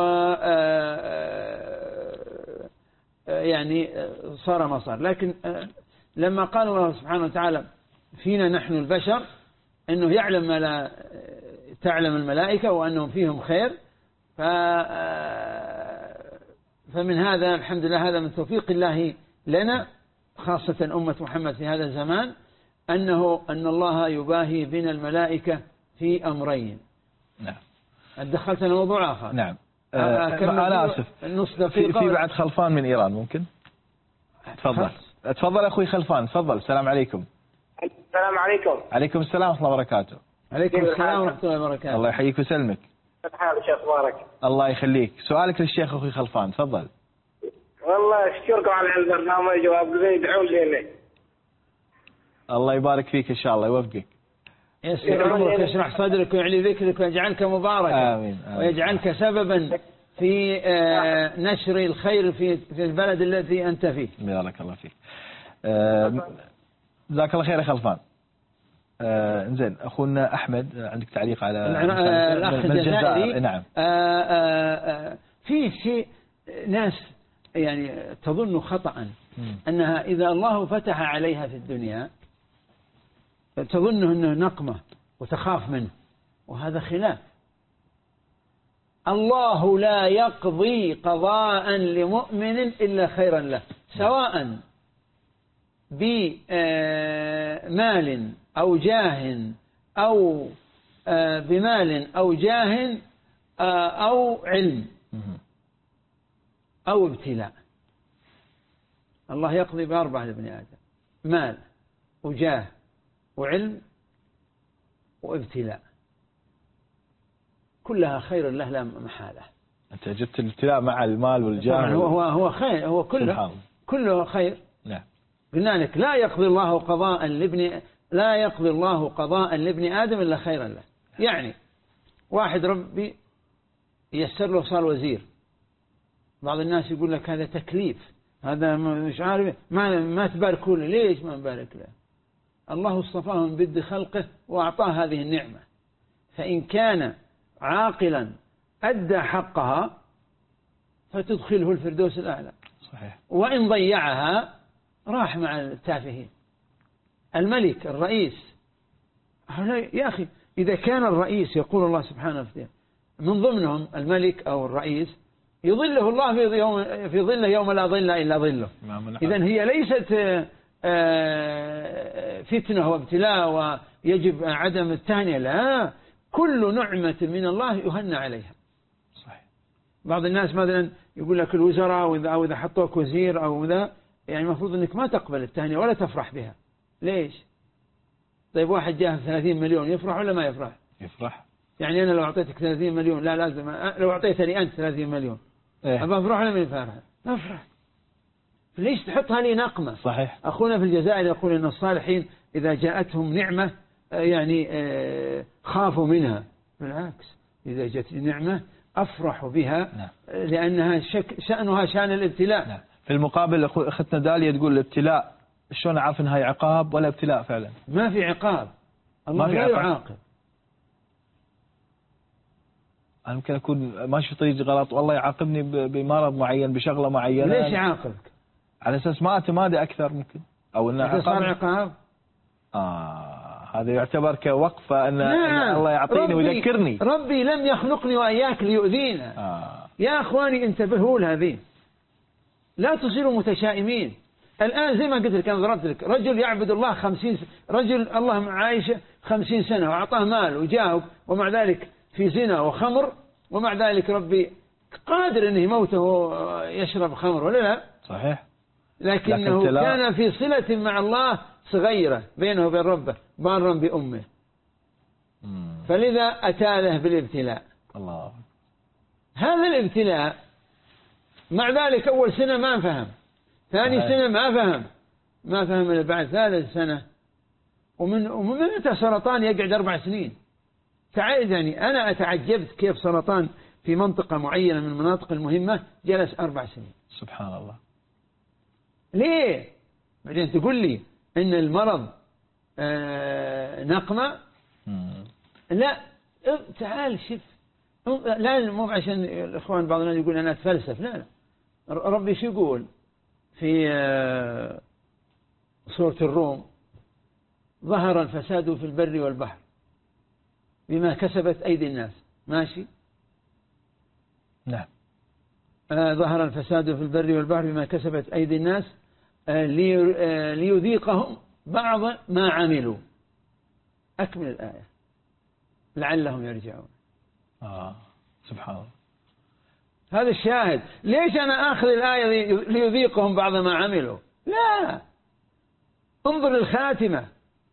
يعني صار ما صار. لكن لما قال الله سبحانه وتعالى فينا نحن البشر أنه يعلم ما لا تعلم الملائكة وأنهم فيهم خير، ف فمن هذا الحمد لله هذا من توفيق الله لنا، خاصة أمة محمد في هذا الزمان، أنه أن الله يباهي بنا الملائكة في أمرين. نعم. دخلتنا موضوع آخر. نعم. آه أنا آسف. في, في بعد خلفان من إيران ممكن. تفضل. تفضل أخوي خلفان. تفضل. السلام عليكم. السلام عليكم. عليكم السلام ورحمة الله وبركاته. عليكم السلام ورحمة الله وبركاته. الله يحييك ويسلمك. كيف حالك شيخ بارك؟ الله يخليك. سؤالك للشيخ أخوي خلفان. تفضل. والله أشكركم على البرنامج وأبغي يدعون لي. الله يبارك فيك إن شاء الله يوفقك. يسر عمرك ويشرح صدرك ويعلي ذكرك ويجعلك مباركا. آمين. آمين. ويجعلك سببا في نشر الخير في في البلد الذي أنت فيه. بارك الله فيك. جزاك الله خير يا خلفان. انزين أخونا أحمد عندك تعليق على الأخ الجزائري؟ نعم. في شيء ناس يعني تظن خطأ أنها إذا الله فتح عليها في الدنيا تظن أنه نقمة وتخاف منه، وهذا خلاف. الله لا يقضي قضاء لمؤمن إلا خيرا له، سواء بمال أو جاه أو بمال أو جاه أو علم أو ابتلاء. الله يقضي بأربعة لابن آدم: مال وجاه وعلم وابتلاء، كلها خير له لا محالة. أنت جبت الابتلاء مع المال والجاه. هو هو هو خير، هو كله كله خير. نعم. قلنا لك لا يقضي الله قضاء لابن لا يقضي الله قضاء لابن آدم إلا خيرا له. يعني واحد ربي يسر له صار وزير، بعض الناس يقول لك هذا تكليف، هذا مش عارف، ما ما تباركوا له. ليش ما نبارك له؟ الله اصطفاه من بد خلقه وأعطاه هذه النعمة، فإن كان عاقلا أدى حقها فتدخله الفردوس الأعلى. صحيح. وإن ضيعها راح مع التافهين. الملك الرئيس، يا أخي إذا كان الرئيس يقول الله سبحانه وتعالى من ضمنهم الملك أو الرئيس يظله الله في يوم في ظله يوم لا ظل إلا ظله. إذن هي ليست فتنة وابتلاء ويجب عدم التهنئة، لا، كل نعمة من الله يهنى عليها. بعض الناس مثلا يقول لك الوزراء أو إذا حطوك وزير أو ذا، يعني المفروض أنك ما تقبل التهنئة ولا تفرح بها. ليش؟ طيب واحد جاه ثلاثين مليون يفرح ولا ما يفرح؟ يفرح. يعني أنا لو أعطيتك ثلاثين مليون، لا لازم لو أعطيتني أنت ثلاثين مليون إيه؟ أبى أفرح ولا ما يفرح؟ أفرح. ليش تحطها لي نقمة؟ صحيح. أخونا في الجزائر يقول أن الصالحين إذا جاءتهم نعمة يعني خافوا منها. بالعكس، إذا جاءت نعمة أفرح بها. نعم. لأنها شك شأنها شأن الابتلاء. نعم. في المقابل أختنا داليا تقول الابتلاء شلون أعرف أنها عقاب ولا ابتلاء فعلا؟ ما في عقاب، الله لا يعاقب. أنا ممكن أكون ماشي في طريق غلط والله يعاقبني بمرض معين بشغلة معينة. ليش يعاقبك؟ على أساس ما أتمادى أكثر ممكن، أو إنه عقاب. صار عقاب. آه هذا يعتبر كوقفة أن, أن الله يعطيني ويذكرني. ربي لم يخلقني وإياك ليؤذينا. آه. يا أخواني انتبهوا لهذه، لا تصيروا متشائمين. الآن زي ما قلت لك أنا ضربت لك رجل يعبد الله خمسين س... رجل الله عايش خمسين سنة وأعطاه مال وجاه، ومع ذلك في زنا وخمر، ومع ذلك ربي قادر أنه يموته ويشرب خمر ولا لا؟ صحيح. لكنه لكن كان في صلة مع الله صغيرة بينه وبين ربه، بارا بأمه. مم. فلذا أتى له بالابتلاء. الله. هذا الابتلاء مع ذلك أول سنة ما فهم، ثاني صحيح. سنة ما فهم ما فهم إلا بعد ثالث سنة. ومن ومن متى سرطان يقعد أربع سنين؟ تعال يعني أنا أتعجبت كيف سرطان في منطقة معينة من المناطق المهمة جلس أربع سنين. سبحان الله. ليه؟ بعدين تقول لي إن المرض آه نقمة؟ مم. لا تعال شوف، لا مو عشان الإخوان بعض الناس يقول أنا أتفلسف، لا لا. ربي شو يقول في آه سورة الروم؟ ظهر الفساد في البر والبحر بما كسبت أيدي الناس. ماشي؟ نعم. آه ظهر الفساد في البر والبحر بما كسبت أيدي الناس آه لي آه ليذيقهم بعض ما عملوا. أكمل الآية لعلهم يرجعون. آه سبحان الله. هذا الشاهد. ليش أنا آخذ الآية ليذيقهم بعض ما عملوا؟ لا، انظر الخاتمة.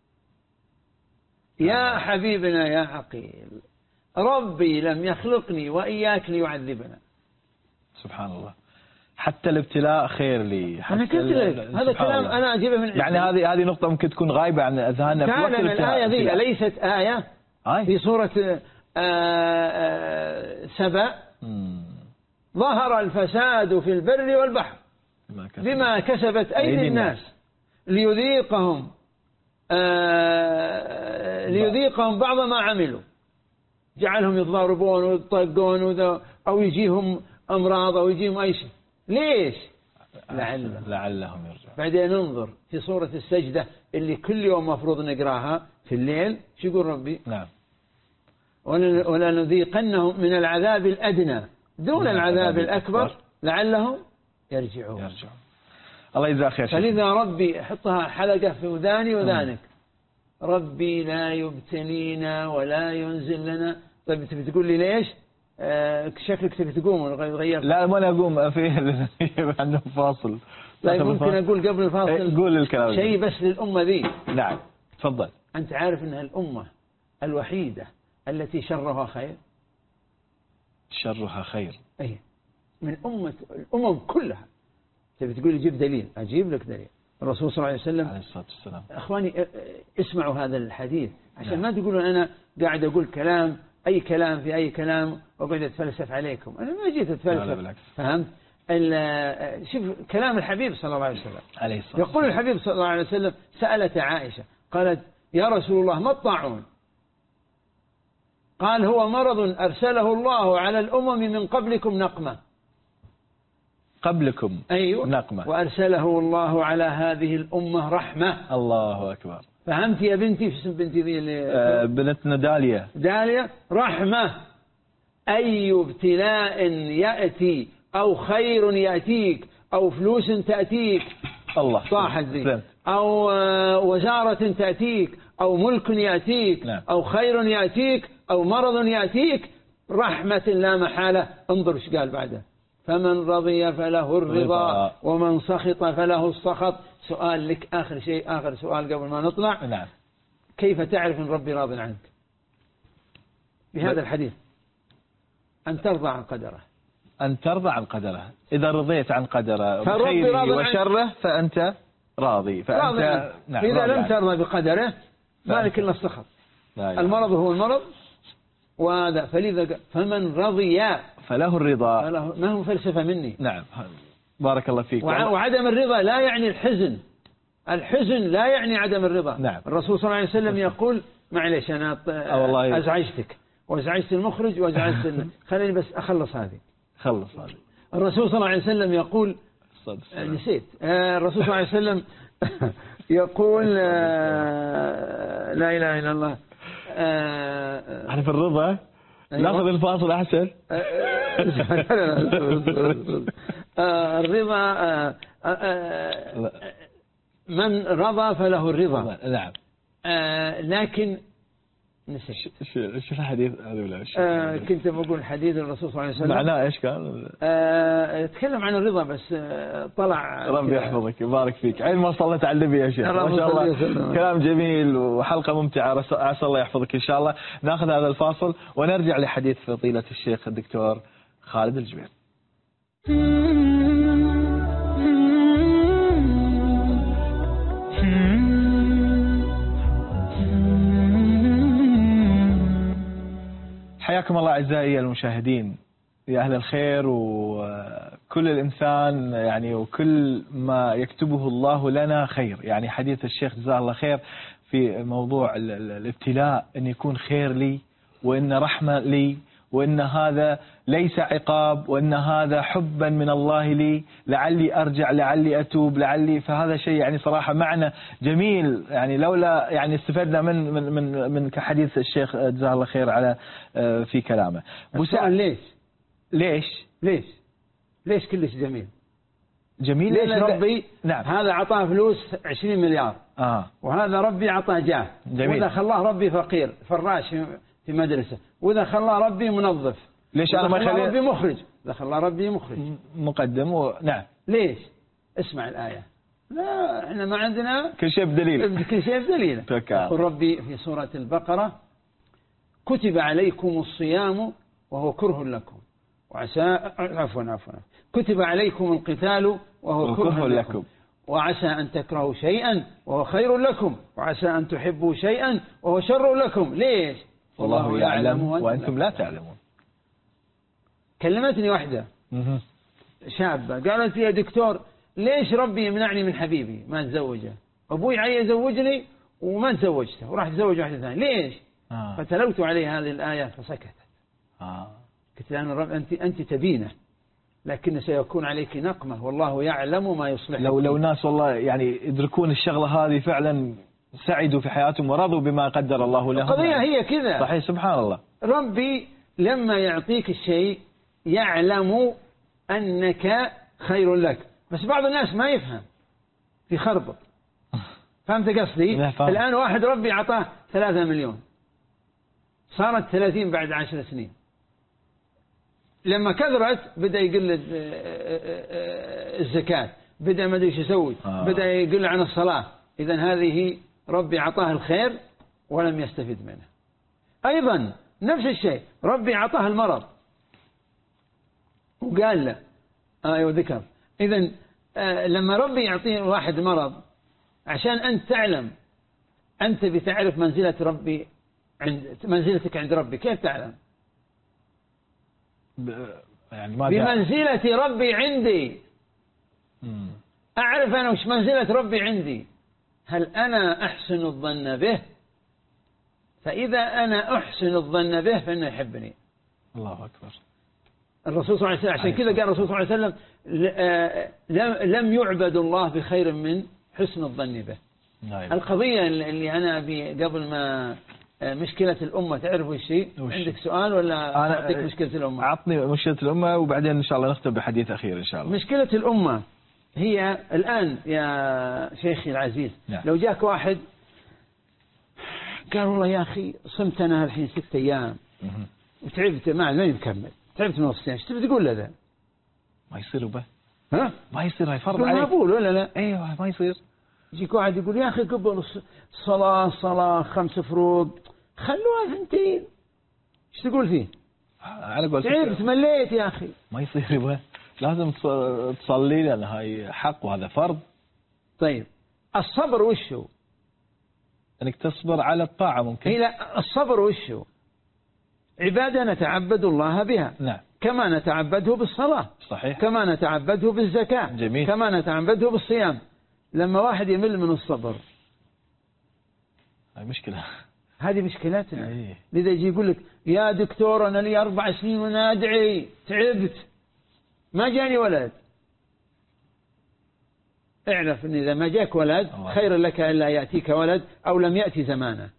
يا حبيبنا يا عقيل، ربي لم يخلقني وإياك ليعذبنا. سبحان الله. حتى الابتلاء خير لي. أنا قلت لك هذا كلام أنا أجيبه من يعني هذه هذه نقطة ممكن تكون غايبة عن أذهاننا في وقت الابتلاء. الآية ذي أليست آية آي. في سورة سبأ؟ ظهر الفساد في البر والبحر بما كسبت أيدي الناس ليذيقهم آه ليذيقهم بعض ما عملوا. جعلهم يتضاربون ويطقون أو يجيهم أمراض أو يجيهم أي شيء. ليش؟ لعلهم لعلهم يرجعون. بعدين ننظر في سورة السجدة اللي كل يوم مفروض نقراها في الليل. شو يقول ربي؟ نعم. ولنذيقنهم من العذاب الأدنى دون العذاب الأكبر لعلهم يرجعون. يرجعون. الله يجزاك خير. فلذا ربي حطها حلقة في وذاني وذانك. ربي لا يبتلينا ولا ينزل لنا. طيب تبي تقول لي ليش؟ آه شكلك تبي تقوم غيرت. لا ما أنا أقوم في عندنا فاصل. طيب ممكن أقول قبل الفاصل قول الكلام شيء بس للأمة ذي. نعم تفضل. أنت عارف أنها الأمة الوحيدة التي شرها خير. شرها خير. أي من أمة الأمم كلها. تبي تقول لي جيب دليل، أجيب لك دليل. الرسول صلى الله عليه وسلم عليه الصلاة والسلام. أخواني اسمعوا هذا الحديث عشان ما تقولون أنا قاعد أقول كلام أي كلام في أي كلام وقاعد أتفلسف عليكم. أنا ما جيت أتفلسف. فهمت؟ شوف كلام الحبيب صلى الله عليه وسلم. عليه الصلاة يقول الحبيب صلى الله عليه وسلم سألت عائشة قالت يا رسول الله ما الطاعون؟ قال هو مرض أرسله الله على الأمم من قبلكم نقمة. قبلكم أيوة. نقمة. وأرسله الله على هذه الأمة رحمة. الله أكبر. فهمت يا بنتي؟ في اسم بنتي ذي اللي آه بنتنا داليا. داليا. رحمة. أي ابتلاء يأتي أو خير يأتيك أو فلوس تأتيك الله صاحت ذي أو وزارة تأتيك أو ملك يأتيك. نعم. أو خير يأتيك أو مرض يأتيك رحمة لا محالة. انظر ايش قال بعده: فمن رضي فله الرضا ومن سخط فله السخط. سؤال لك آخر شيء، آخر سؤال قبل ما نطلع. نعم. كيف تعرف أن ربي راض عنك؟ بهذا الحديث: أن ترضى عن قدره. أن ترضى عن قدره. إذا رضيت عن قدره خيره وشره فأنت راضي. فأنت نعم. إذا لم ترضى بقدره مالك إلا السخط. المرض هو المرض، وهذا فلذا فمن رضي فله الرضا. فله ما هو فلسفة مني. نعم بارك الله فيك. وعدم الرضا لا يعني الحزن. الحزن لا يعني عدم الرضا. نعم. الرسول صلى الله عليه وسلم يقول: معليش أنا أزعجتك وأزعجت المخرج وأزعجت خليني بس أخلص هذه. خلص هذه. الرسول صلى الله عليه وسلم يقول نسيت. الرسول صلى الله عليه وسلم يقول لا إله إلا الله. احنا في الرضا ناخذ الفاصل أحسن. الرضا من رضى فله الرضا. نعم. لكن نسيت شو الحديث هذا؟ آه كنت بقول حديث الرسول صلى الله عليه وسلم. معناه ايش كان؟ آه يتكلم عن الرضا بس آه طلع. ربي يحفظك ويبارك فيك. عين ما صلى تعلمي يا شيخ. ما شاء الله كلام جميل وحلقة ممتعة. عسى الله يحفظك إن شاء الله. ناخذ هذا الفاصل ونرجع لحديث فضيلة الشيخ الدكتور خالد الجبير. حياكم الله أعزائي المشاهدين يا أهل الخير، وكل الإنسان يعني وكل ما يكتبه الله لنا خير. يعني حديث الشيخ جزاه الله خير في موضوع الابتلاء أن يكون خير لي، وأن رحمة لي، وأن هذا ليس عقاب، وأن هذا حبا من الله لي، لعلي أرجع، لعلي أتوب، لعلي. فهذا شيء يعني صراحة معنى جميل. يعني لولا يعني استفدنا من من من من كحديث الشيخ جزاه الله خير على في كلامه. السؤال ليش؟ ليش؟ ليش؟ ليش كلش جميل؟ جميل. ليش ربي نعم. هذا عطاه فلوس عشرين مليار آه. وهذا ربي عطاه جاه، وإذا خلاه ربي فقير فراش في مدرسة، وإذا خلاه ربي منظف، ليش أنا ما خلاه ربي مخرج، إذا خلاه ربي مخرج مقدم و... نعم. ليش؟ اسمع الآية. لا احنا ما عندنا كل شيء بدليل. كل شيء بدليل. يقول ربي في سورة البقرة: كتب عليكم الصيام وهو كره لكم وعسى عفوا عفوا كتب عليكم القتال وهو كره لكم وعسى أن تكرهوا شيئا وهو خير لكم وعسى أن تحبوا شيئا وهو شر لكم. ليش؟ والله يعلم وأنتم لا تعلمون. كلمتني واحدة شابة قالت لي: يا دكتور ليش ربي يمنعني من حبيبي ما أتزوجه؟ أبوي عايز يزوجني وما تزوجته وراح أتزوج واحدة ثانية، ليش؟ آه. فتلوت عليه هذه الآية فسكتت. آه. قلت لها: الرب أنت أنت تبينه لكن سيكون عليك نقمة والله يعلم ما يصلح. لو لو ناس والله يعني يدركون الشغلة هذه فعلا سعدوا في حياتهم ورضوا بما قدر الله لهم. القضية هي كذا. صحيح. سبحان الله. ربي لما يعطيك الشيء يعلم أنك خير لك، بس بعض الناس ما يفهم في خربط. فهمت قصدي؟ الآن واحد ربي عطاه ثلاثة مليون صارت ثلاثين بعد عشر سنين، لما كثرت بدأ يقل الزكاة، بدأ ما ادري ايش يسوي، آه. بدأ يقل عن الصلاة. إذن هذه ربي عطاه الخير ولم يستفد منه. أيضا نفس الشيء ربي عطاه المرض وقال له ايوه ذكر. إذن آه لما ربي يعطيه واحد مرض عشان أنت تعلم، أنت بتعرف منزلة ربي عند منزلتك عند ربي. كيف تعلم؟ يعني ما بمنزلة ربي عندي. مم. أعرف أنا وش منزلة ربي عندي. هل أنا أحسن الظن به؟ فإذا أنا أحسن الظن به فإنه يحبني. الله أكبر. الرسول صلى الله عليه وسلم عشان كذا قال الرسول صلى الله عليه وسلم: لم يعبد الله بخير من حسن الظن به. نعم. القضية اللي أنا أبي قبل ما مشكلة الأمة تعرفوا الشيء، عندك سؤال ولا أنا أعطيك مشكلة الأمة؟ أعطني مشكلة الأمة وبعدين إن شاء الله نختم بحديث أخير إن شاء الله. مشكلة الأمة هي الآن يا شيخي العزيز، نعم. لو جاك واحد قال: والله يا أخي صمت أنا الحين ست أيام وتعبت ما ما يكمل، تعبت من الصيام، ايش تبي تقول له؟ ما يصير به. ها؟ ما يصير، هاي فرض عليك. مقبول ولا لا؟ ايوه ما يصير. يجيك واحد يقول يا اخي قبل الصلاة صلاة خمس فروض خلوها ثنتين. ايش تقول فيه؟ على قولتك تعبت مليت يا اخي. ما يصير يبغى، لازم تصلي لان هاي حق وهذا فرض. طيب الصبر وش هو؟ انك تصبر على الطاعة ممكن. لا الصبر وش هو؟ عبادة نتعبد الله بها. نعم. كما نتعبده بالصلاة. صحيح. كما نتعبده بالزكاة. جميل. كما نتعبده بالصيام. لما واحد يمل من الصبر هاي مشكلة. هذه مشكلتنا. أيه. لذا يجي يقول لك يا دكتور أنا لي أربع سنين وأنا أدعي تعبت ما جاني ولد. اعرف أن إذا ما جاك ولد خير لك ألا يأتيك ولد أو لم يأتي زمانه.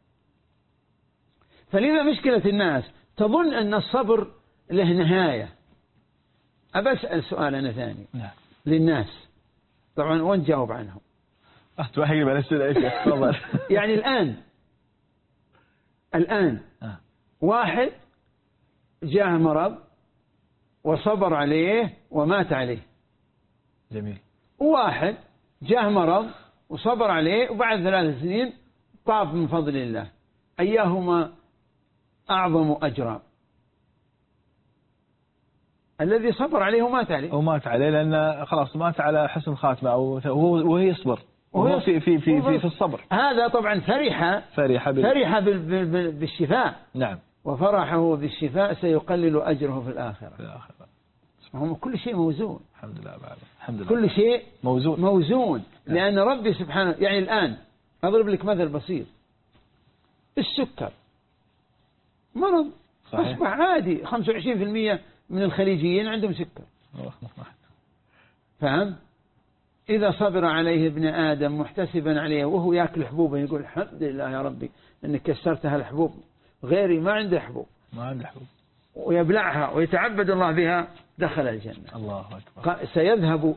فلذا مشكلة الناس تظن أن الصبر له نهاية. أبسأل سؤال أنا ثاني. نعم. للناس طبعا وين جاوب عنهم؟ أتوهق بالأسئلة إيش تفضل. يعني الآن الآن آه. واحد جاء مرض وصبر عليه ومات عليه. جميل. وواحد جاء مرض وصبر عليه وبعد ثلاث سنين طاب من فضل الله. أيهما أعظم أجرا؟ الذي صبر عليه ومات عليه. ومات عليه لأن خلاص مات على حسن خاتمة أو وهو يصبر. وهو في في في في, في الصبر. هذا طبعا فرح فرح بال... فرح بال... بالشفاء. نعم. وفرحه بالشفاء سيقلل أجره في الآخرة. في الآخرة. هم كل شيء موزون. الحمد لله بعد. الحمد لله. كل شيء موزون. موزون. نعم. لأن ربي سبحانه يعني الآن أضرب لك مثل بسيط. السكر مرض صحيح. أصبح عادي. خمسة وعشرين بالمئة من الخليجيين عندهم سكر. فهم؟ إذا صبر عليه ابن آدم محتسبا عليه وهو يأكل حبوبا يقول الحمد لله يا ربي أنك كسرتها الحبوب، غيري ما عنده حبوب ما عنده حبوب ويبلعها ويتعبد الله بها دخل الجنة. الله أكبر. سيذهب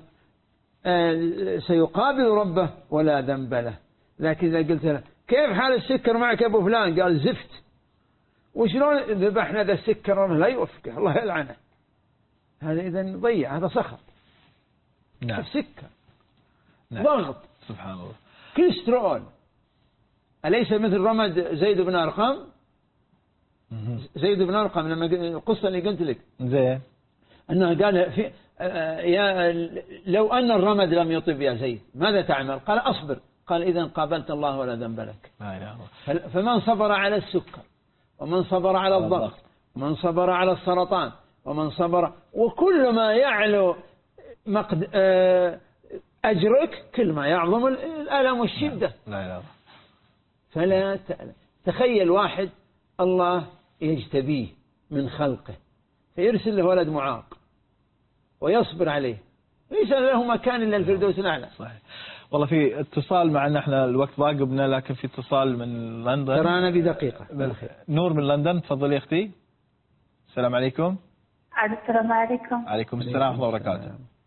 سيقابل ربه ولا ذنب له. لكن إذا قلت له كيف حال السكر معك يا أبو فلان؟ قال زفت. وشلون ذبحنا ذا السكر؟ الله لا يوفقه الله يلعنه. هذا إذا ضيع، هذا سخط. نعم. السكر نعم. ضغط سبحان الله. كوليسترول. أليس مثل رمد زيد بن أرقم؟ زيد بن أرقم لما القصة اللي قلت لك زين أنه قال في يا لو أن الرمد لم يطب يا زيد ماذا تعمل؟ قال أصبر. قال إذا قابلت الله ولا ذنب لك. فمن صبر على السكر ومن صبر على الضغط ومن صبر على السرطان ومن صبر وكل ما يعلو مقد أجرك كل ما يعظم الألم والشدة. لا لا. فلا تخيل واحد الله يجتبيه من خلقه فيرسل له ولد معاق ويصبر عليه ليس له مكان إلا الفردوس الأعلى. صحيح. والله في اتصال معنا، احنا الوقت ضاقبنا لكن في اتصال من لندن. ترانا بدقيقة. نور من لندن، تفضلي اختي. السلام عليكم. السلام عليكم. عليكم السلام ورحمة الله وبركاته.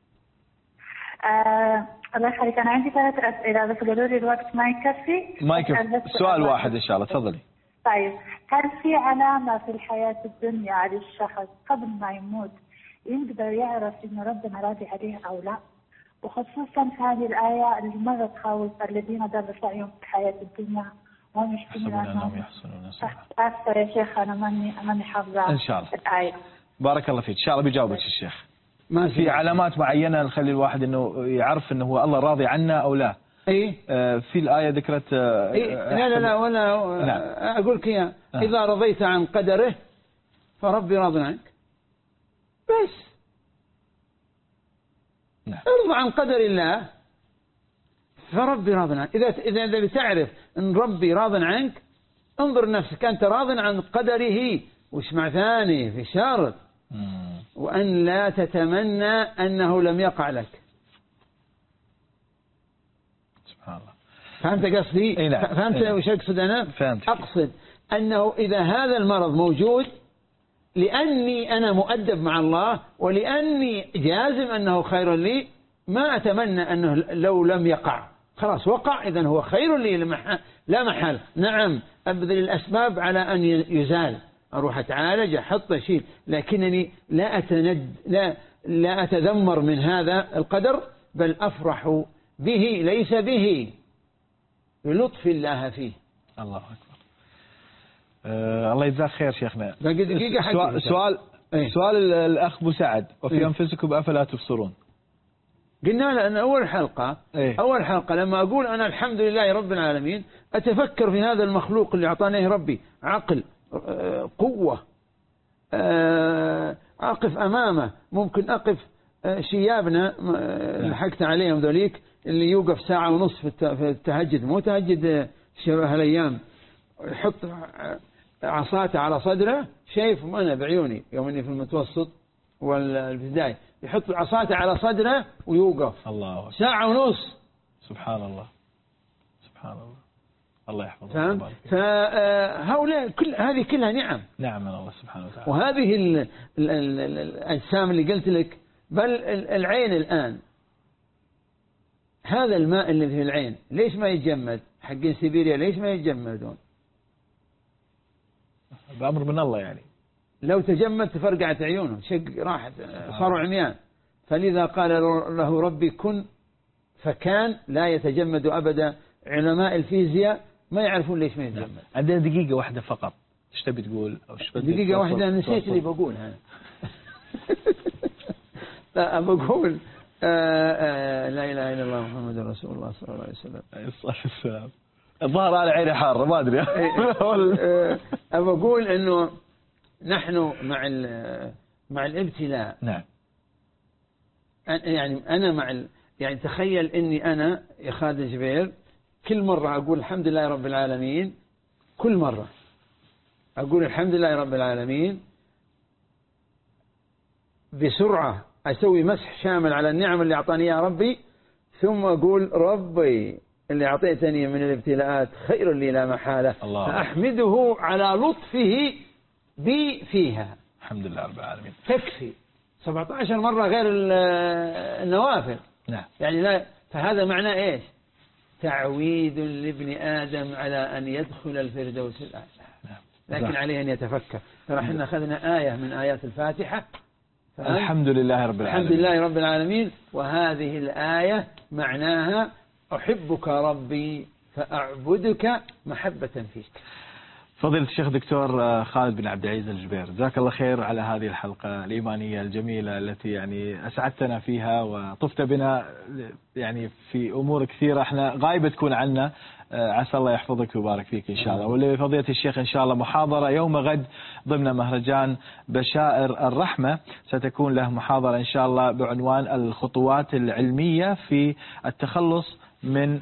آه، الله يخليك أنا عندي ثلاث أسئلة بس قالوا لي الوقت ما يكفي. ما يكفي. سؤال واحد إن شاء الله تفضلي. طيب هل في علامة في الحياة الدنيا على الشخص قبل ما يموت يقدر يعرف إن ربنا راضي عليه أو لا؟ وخصوصا في هذه الآية اللي مرة تخوف الذين ضل سعيهم في الحياة الدنيا وهم يشتكون أنهم يحسنون أكثر يا شيخ أنا ماني ماني حافظة إن شاء الله الآية. بارك الله فيك. إن شاء الله بيجاوبك الشيخ. ما في علامات معينة نخلي الواحد إنه يعرف إنه هو الله راضي عنا أو لا. إيه آه في الآية ذكرت آه إيه لا لا لا ولا نعم. أقول لك يا آه. إذا رضيت عن قدره فربي راض عنك بس. نعم. ارضى عن قدر الله فربي راض عنك. إذا إذا إذا بتعرف إن ربي راض عنك انظر نفسك أنت راض عن قدره. وش مع ثاني في شرط وأن لا تتمنى أنه لم يقع لك. سبحان الله. فهمت قصدي؟ إيه نعم. فهمت إيه وش أقصد أنا؟ فهمت. أقصد أنه إذا هذا المرض موجود لأني أنا مؤدب مع الله ولأني جازم أنه خير لي ما أتمنى أنه لو لم يقع. خلاص وقع إذن هو خير لي لا محال. نعم أبذل الأسباب على أن يزال أروح أتعالج أحط شيء، لكنني لا أتند لا لا أتذمر من هذا القدر، بل أفرح به ليس به، بلطف الله فيه. الله أكبر. أه الله يجزاك خير شيخنا. دقيقة سؤال سؤال, ايه؟ سؤال الأخ أبو سعد، وفي ايه؟ أنفسكم أفلا تبصرون. قلنا لأن أول حلقة ايه؟ أول حلقة لما أقول أنا الحمد لله رب العالمين أتفكر في هذا المخلوق اللي أعطانيه ربي عقل، قوة، أقف أمامه، ممكن أقف شيابنا لحقت عليهم ذوليك اللي يوقف ساعة ونصف في التهجد، مو تهجد شبه هالأيام، يحط عصاته على صدره، شايف أنا بعيوني يوم إني في المتوسط والابتدائي، يحط عصاته على صدره ويوقف الله ساعة ونص. سبحان الله سبحان الله، الله يحفظه. فهم؟ فهؤلاء كل هذه كلها نعم نعم من الله سبحانه وتعالى. وهذه ال ال ال ال الأجسام اللي قلت لك، بل العين الآن، هذا الماء اللي في العين ليش ما يتجمد؟ حقين سيبيريا ليش ما يتجمدون؟ بأمر من الله يعني. لو تجمد تفرقعت عيونهم، شق راحت، صاروا عميان. فلذا قال له ربي كن فكان، لا يتجمد أبدا. علماء الفيزياء ما يعرفون ليش ما يتجمد. عندنا دقيقة واحدة فقط، ايش تبي تقول؟ أو دقيقة واحدة نسيت اللي بقولها. لا بقول آآ آآ لا إله إلا الله محمد رسول الله صلى الله عليه وسلم. الصلاة والسلام. الظاهر على عيني حارة ما أدري. أبى أقول إنه نحن مع مع الابتلاء. نعم. يعني أنا مع ال يعني تخيل إني أنا يا خالد جبير كل مرة أقول الحمد لله رب العالمين، كل مرة أقول الحمد لله رب العالمين بسرعة، أسوي مسح شامل على النعم اللي أعطاني يا ربي، ثم أقول ربي اللي أعطيتني من الابتلاءات خير لي لا محالة، فأحمده على لطفه بي فيها. الحمد لله رب العالمين. تكفي سبعة عشر مرة غير النوافل. نعم. يعني لا، فهذا معناه إيش؟ تعويد لابن آدم على أن يدخل الفردوس الأعلى. نعم. لكن صح. عليه أن يتفكر. ترى احنا أخذنا آية من آيات الفاتحة، الحمد لله رب العالمين. الحمد لله رب العالمين. وهذه الآية معناها أحبك ربي فأعبدك محبة فيك. فضيلة الشيخ دكتور خالد بن عبد العزيز الجبير، جزاك الله خير على هذه الحلقة الإيمانية الجميلة التي يعني أسعدتنا فيها وطفت بنا يعني في أمور كثيرة احنا غايبة تكون عنا. عسى الله يحفظك ويبارك فيك إن شاء الله. ولفضيلة الشيخ إن شاء الله محاضرة يوم غد ضمن مهرجان بشائر الرحمة، ستكون له محاضرة إن شاء الله بعنوان الخطوات العلمية في التخلص من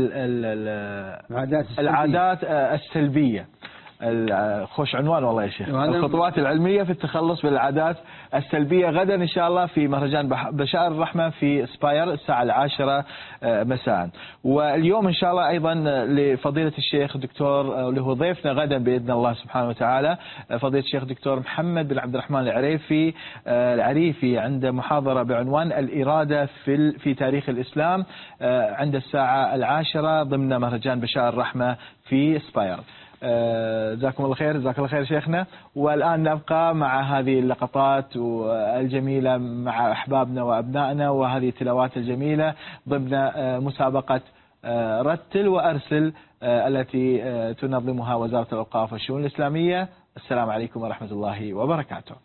العادات السلبية. خوش عنوان والله يا شيخ، الخطوات العلمية في التخلص من العادات السلبية، غدا إن شاء الله في مهرجان بشائر الرحمة في سباير الساعة العاشرة مساء. واليوم إن شاء الله أيضا لفضيلة الشيخ دكتور اللي هو ضيفنا غدا بإذن الله سبحانه وتعالى، فضيلة الشيخ دكتور محمد بن عبد الرحمن العريفي العريفي، عنده محاضرة بعنوان الإرادة في في تاريخ الإسلام عند الساعة العاشرة ضمن مهرجان بشائر الرحمة في سباير. جزاكم الله خير، جزاك الله خير شيخنا. والآن نبقى مع هذه اللقطات الجميلة مع أحبابنا وأبنائنا وهذه التلاوات الجميلة ضمن مسابقة رتل وأرسل التي تنظمها وزارة الأوقاف والشؤون الإسلامية. السلام عليكم ورحمة الله وبركاته.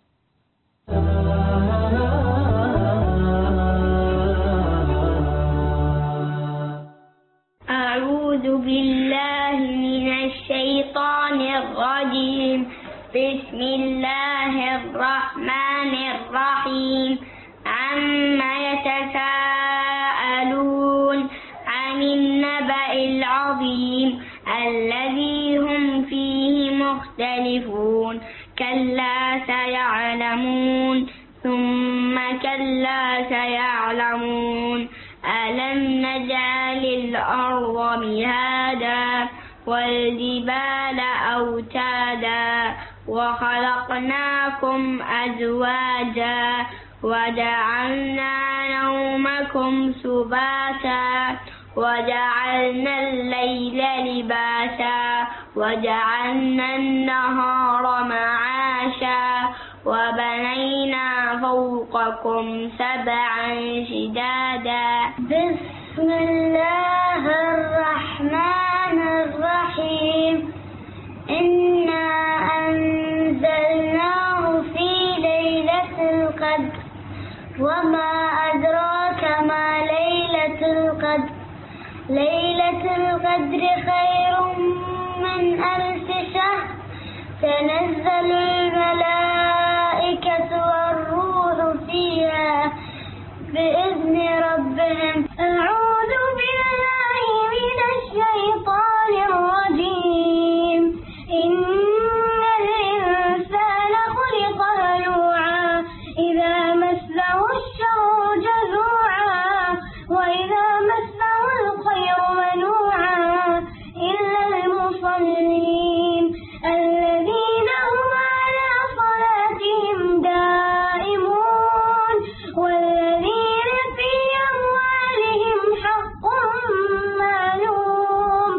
أعوذ بالله من الشيطان الرجيم. بسم الله الرحمن الرحيم. عما يتساءلون عن النبأ العظيم الذي هم فيه مختلفون. كلا سيعلمون ثم كلا سيعلمون. ألم نجعل الأرض مهادا والجبال أوتادا وخلقناكم أزواجا وجعلنا نومكم سباتا وجعلنا الليل لباسا وجعلنا النهار معاشا وبنينا فوقكم سبعا شدادا. بسم الله الرحمن الرحيم. إنا أنزلناه في ليلة القدر وما أدراك ما ليلة القدر. ليلة القدر خير من ألف شهر. تنزل الملائكة والروح فيها بإذن ربهم. أعوذ بالله من الشيطان الرجيم. إن الإنسان خلق هلوعا إذا مسه الشر جزوعا وإذا مسه الخير منوعا إلا المصلين الذين هم على صلاتهم دائمون والذين في أموالهم حق معلوم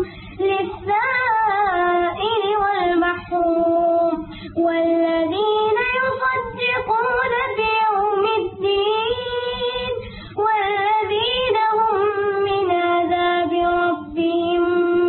للسائل والمحروم والذين يصدقون بيوم الدين والذين هم من عذاب ربهم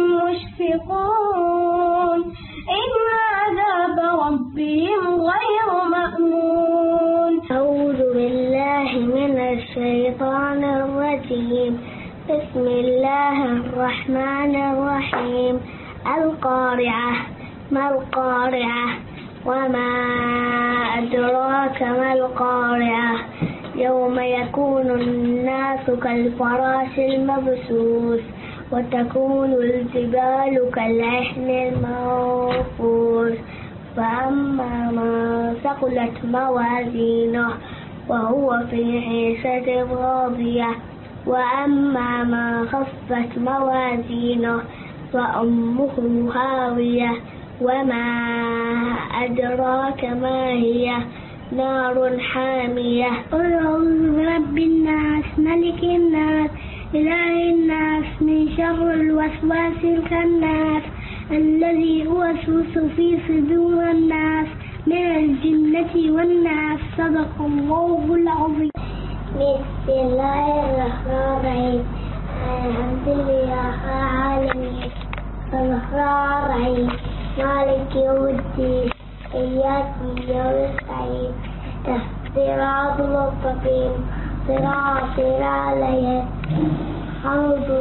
مشفقون إن عذاب ربهم غير مأمون. أعوذ بالله من الشيطان الرجيم. بسم الله الرحمن الرحيم. القارعة ما القارعة وما أدراك ما القارعة. يوم يكون الناس كالفراش المبثوث وتكون الجبال كالعهن المنفوش. فأما من ثقلت موازينه وهو في عيشة راضية وأما من خفت موازينه فأمه هاوية وما أدراك ما هي نار حامية. قل أعوذ برب الناس ملك الناس إله الناس من شر الوسواس الخناس الذي يوسوس في صدور الناس من الجنة والناس. صدق الله العظيم. بسم الله الرحمن الرحيم. الحمد لله رب العالمين الرحمن الرحيم مالك يوم الدين إياك نستعين صراط المستقيم صراط الذين أنعمت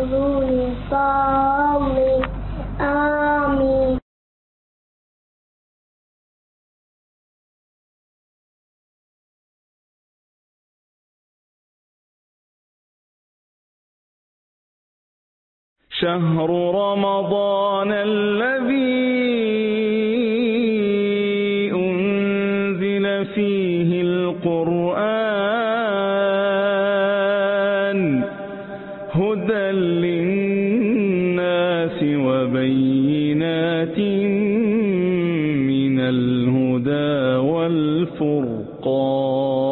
عليهم آمين. شهر رمضان الذي أنزل فيه القرآن هدى للناس وبينات من الهدى والفرقان.